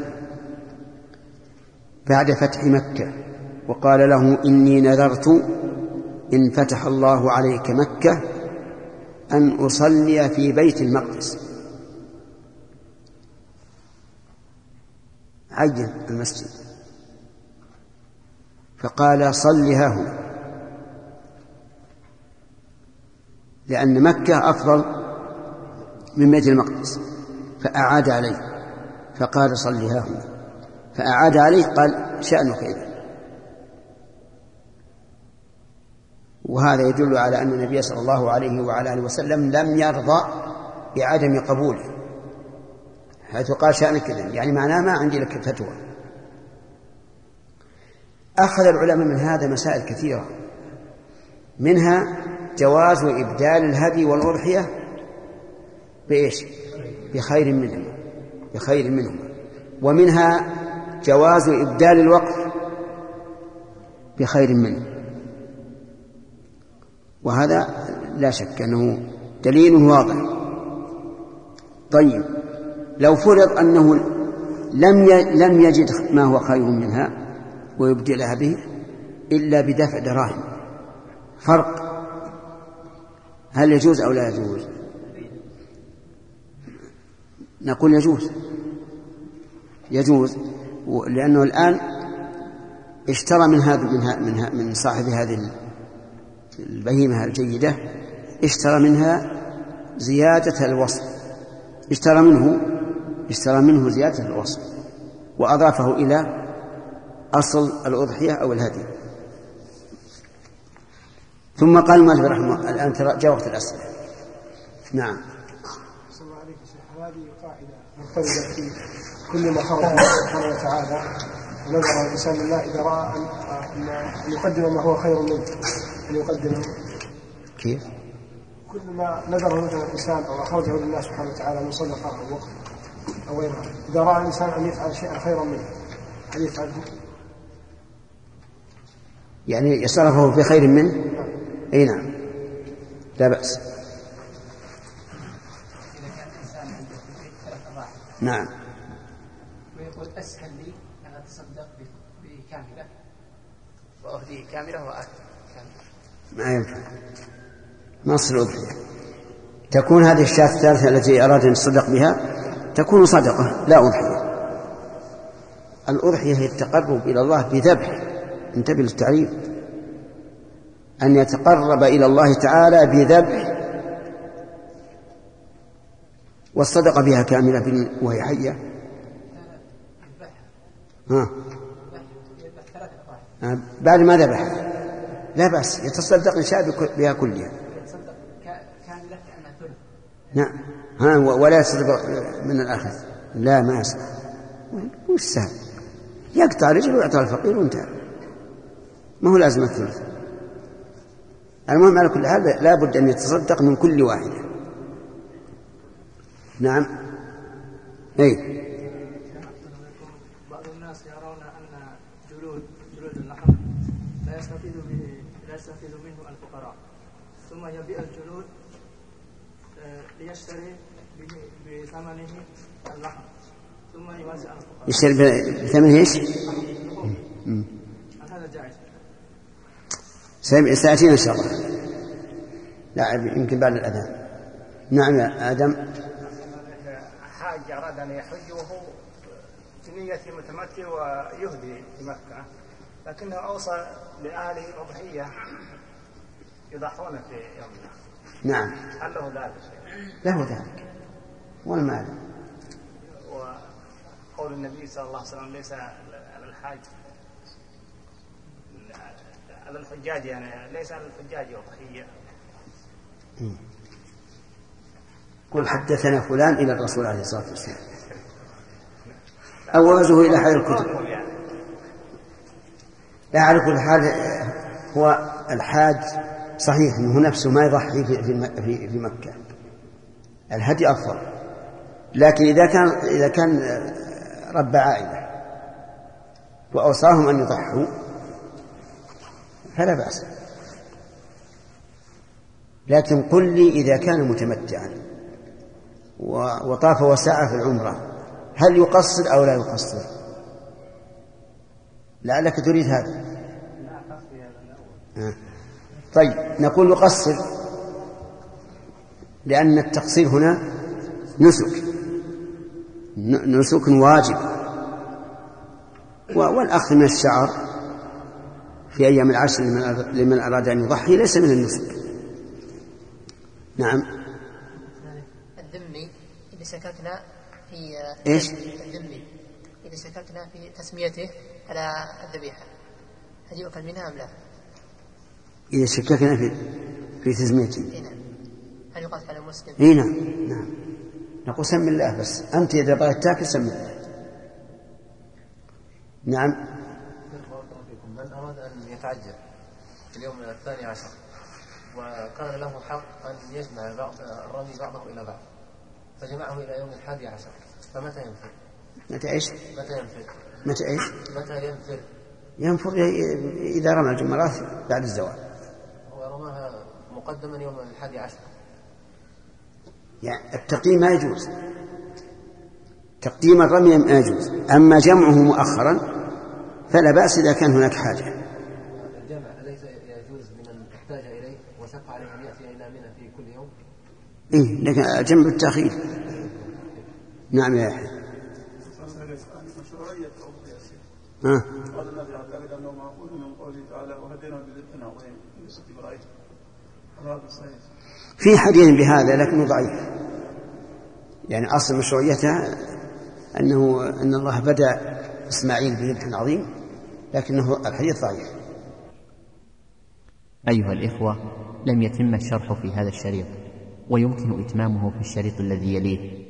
بعد فتح مكة وقال له إني نذرت إن فتح الله عليك مكة أن أصلي في بيت المقدس. عين المسجد فقال صل ها هنا، لأن مكة أفضل من بيت المقدس، فأعاد عليه فقال صل ها هنا، فأعاد عليه قال شأنك إذا. وهذا يدل على أن النبي صلى الله عليه وعلى آله وسلم لم يرضى بعدم قبوله، حيث قال شأنك إذا، يعني معناه ما عندي لك فتوى. أخذ العلماء من هذا مسائل كثيرة، منها جواز إبدال الهدي والأضحية بإيش؟ بخير منهما بخير منهما ومنها جواز إبدال الوقف بخير منه، وهذا لا شك أنه دليل واضح. طيب، لو فرض أنه لم لم يجد ما هو خير منها ويبدلها به إلا بدفع دراهم، فرق، هل يجوز أو لا يجوز؟ نقول يجوز يجوز لأنه الآن اشترى من هذا من من صاحب هذه البهيمة الجيدة، اشترى منها زيادة الوصف، اشترى منه اشترى منه زيادة الوصف وأضافه إلى أصل الأضحية أو الهدي. ثم قال المؤلف رحمه الله، الآن ترى جاء وقت الأسئلة. نعم. صلى الله عليه وسلم. هذه قاعدة مرتبطة في كل ما خلق الله سبحانه وتعالى، ونظر الإنسان لله إذا رأى أن أن يقدم ما هو خير منه أن يقدمه. كيف؟ كل ما نذره مثلا الإنسان أو أخرجه لله سبحانه وتعالى من صدقة أو وقف أو غيرها، إذا رأى الإنسان أن يفعل شيئا خيرا منه هل يفعله؟ يعني يصرفه في خير منه؟ أي نعم، لا بأس. نعم. ويقول أسهل لي أن أتصدق بكاملة وأهدي كاملة وآخر كاملة. ما ينفع، ما أصل الأضحية. تكون هذه الشاة الثالثة التي أراد أن يتصدق بها تكون صدقة لا أضحية. الأضحية هي التقرب إلى الله بذبح، انتبه للتعريف، أن يتقرب إلى الله تعالى بذبح، والصدق بها كاملة وهي حية. ها. بعد ما ذبح لا بأس، يتصدق إن شاء بها كلها. نعم. ها، ولا يصدق من الآخر، لا ما يصدق، وش سهل، يقطع رجل ويعطى الفقير وانتهى، ما هو لازم الثلث. المهم على كل حال لا بد أن يتصدق من كل واحدة. نعم. أي. بعض الناس يرون أن جلود جلود اللحم لا يستفيد به لا يستفيد منه الفقراء، ثم يبيع الجلود ليشتري بثمنه اللحم ثم يوزع على الفقراء. يشتري بثمنه ايش؟ هذا جائز؟ سيأتينا إن شاء الله، لا يمكن بعد الأذان. نعم يا آدم. حاج أراد أن يحج وهو في نية متمتع ويهدي في مكة، لكنه أوصى لأهله أضحية يضحون في يومنا. نعم. هل له ذلك؟ له ذلك والمال. وقول النبي صلى الله عليه وسلم ليس على الحاج على الحجاج، يعني ليس على الحجاج أضحية. قل حدثنا فلان إلى الرسول عليه الصلاة والسلام، أوازه إلى حال الكتب. لا، على كل حال هو الحاج صحيح أنه نفسه ما يضحي في في في مكة، الهدي أفضل، لكن إذا كان إذا كان رب عائلة وأوصاهم أن يضحوا فلا بأس. لكن قل لي إذا كان متمتعا وطاف وسعى في العمرة هل يقصر أو لا يقصر؟ لعلك تريد هذا. آه. طيب نقول يقصر، لأن التقصير هنا نسك نسك واجب، والأخذ من الشعر في أيام العشر لمن أراد أن يضحي ليس من النسك. نعم. الذمي إذا شككنا في إيش؟ الذمي إذا شككنا في تسميته على الذبيحة هل يؤكل منها أم لا؟ إذا شككنا في في تسميته نعم. هل يقال على مسلم؟ إيه نعم نعم نقول سم الله، بس أنت إذا بغيت تاكل سم الله. نعم. من أراد أن يتعجل في اليوم الثاني عشر وكان له حق أن يجمع بعض الرمي بعضه إلى بعض فجمعه إلى يوم الحادي عشر فمتى ينفر؟ متى إيش؟ متى ينفر؟ متى إيش؟ متى ينفر؟ ينفر إذا رمى الجمرات بعد الزوال. هو رماها مقدما يوم الحادي عشر. يعني التقديم ما يجوز، تقديم الرمي ما يجوز، أما جمعه مؤخرا فلا بأس إذا كان هناك حاجة. الجمع أليس يجوز لمن احتاج إليه وشق عليه أن يأتي إلى منى في كل يوم؟ إيه لكن الجمع بالتأخير. نعم يا يحيى. ها. قال النبي عليه أنه معقول من قوله تعالى وهدينا بذبح عظيم قصة إبراهيم. هذا صحيح. في حديث بهذا لكنه ضعيف، يعني أصل مشروعيته أنه أن الله بدأ إسماعيل بذبح عظيم، لكنه الحديث ضعيف. أيها الإخوة، لم يتم الشرح في هذا الشريط، ويمكن إتمامه في الشريط الذي يليه.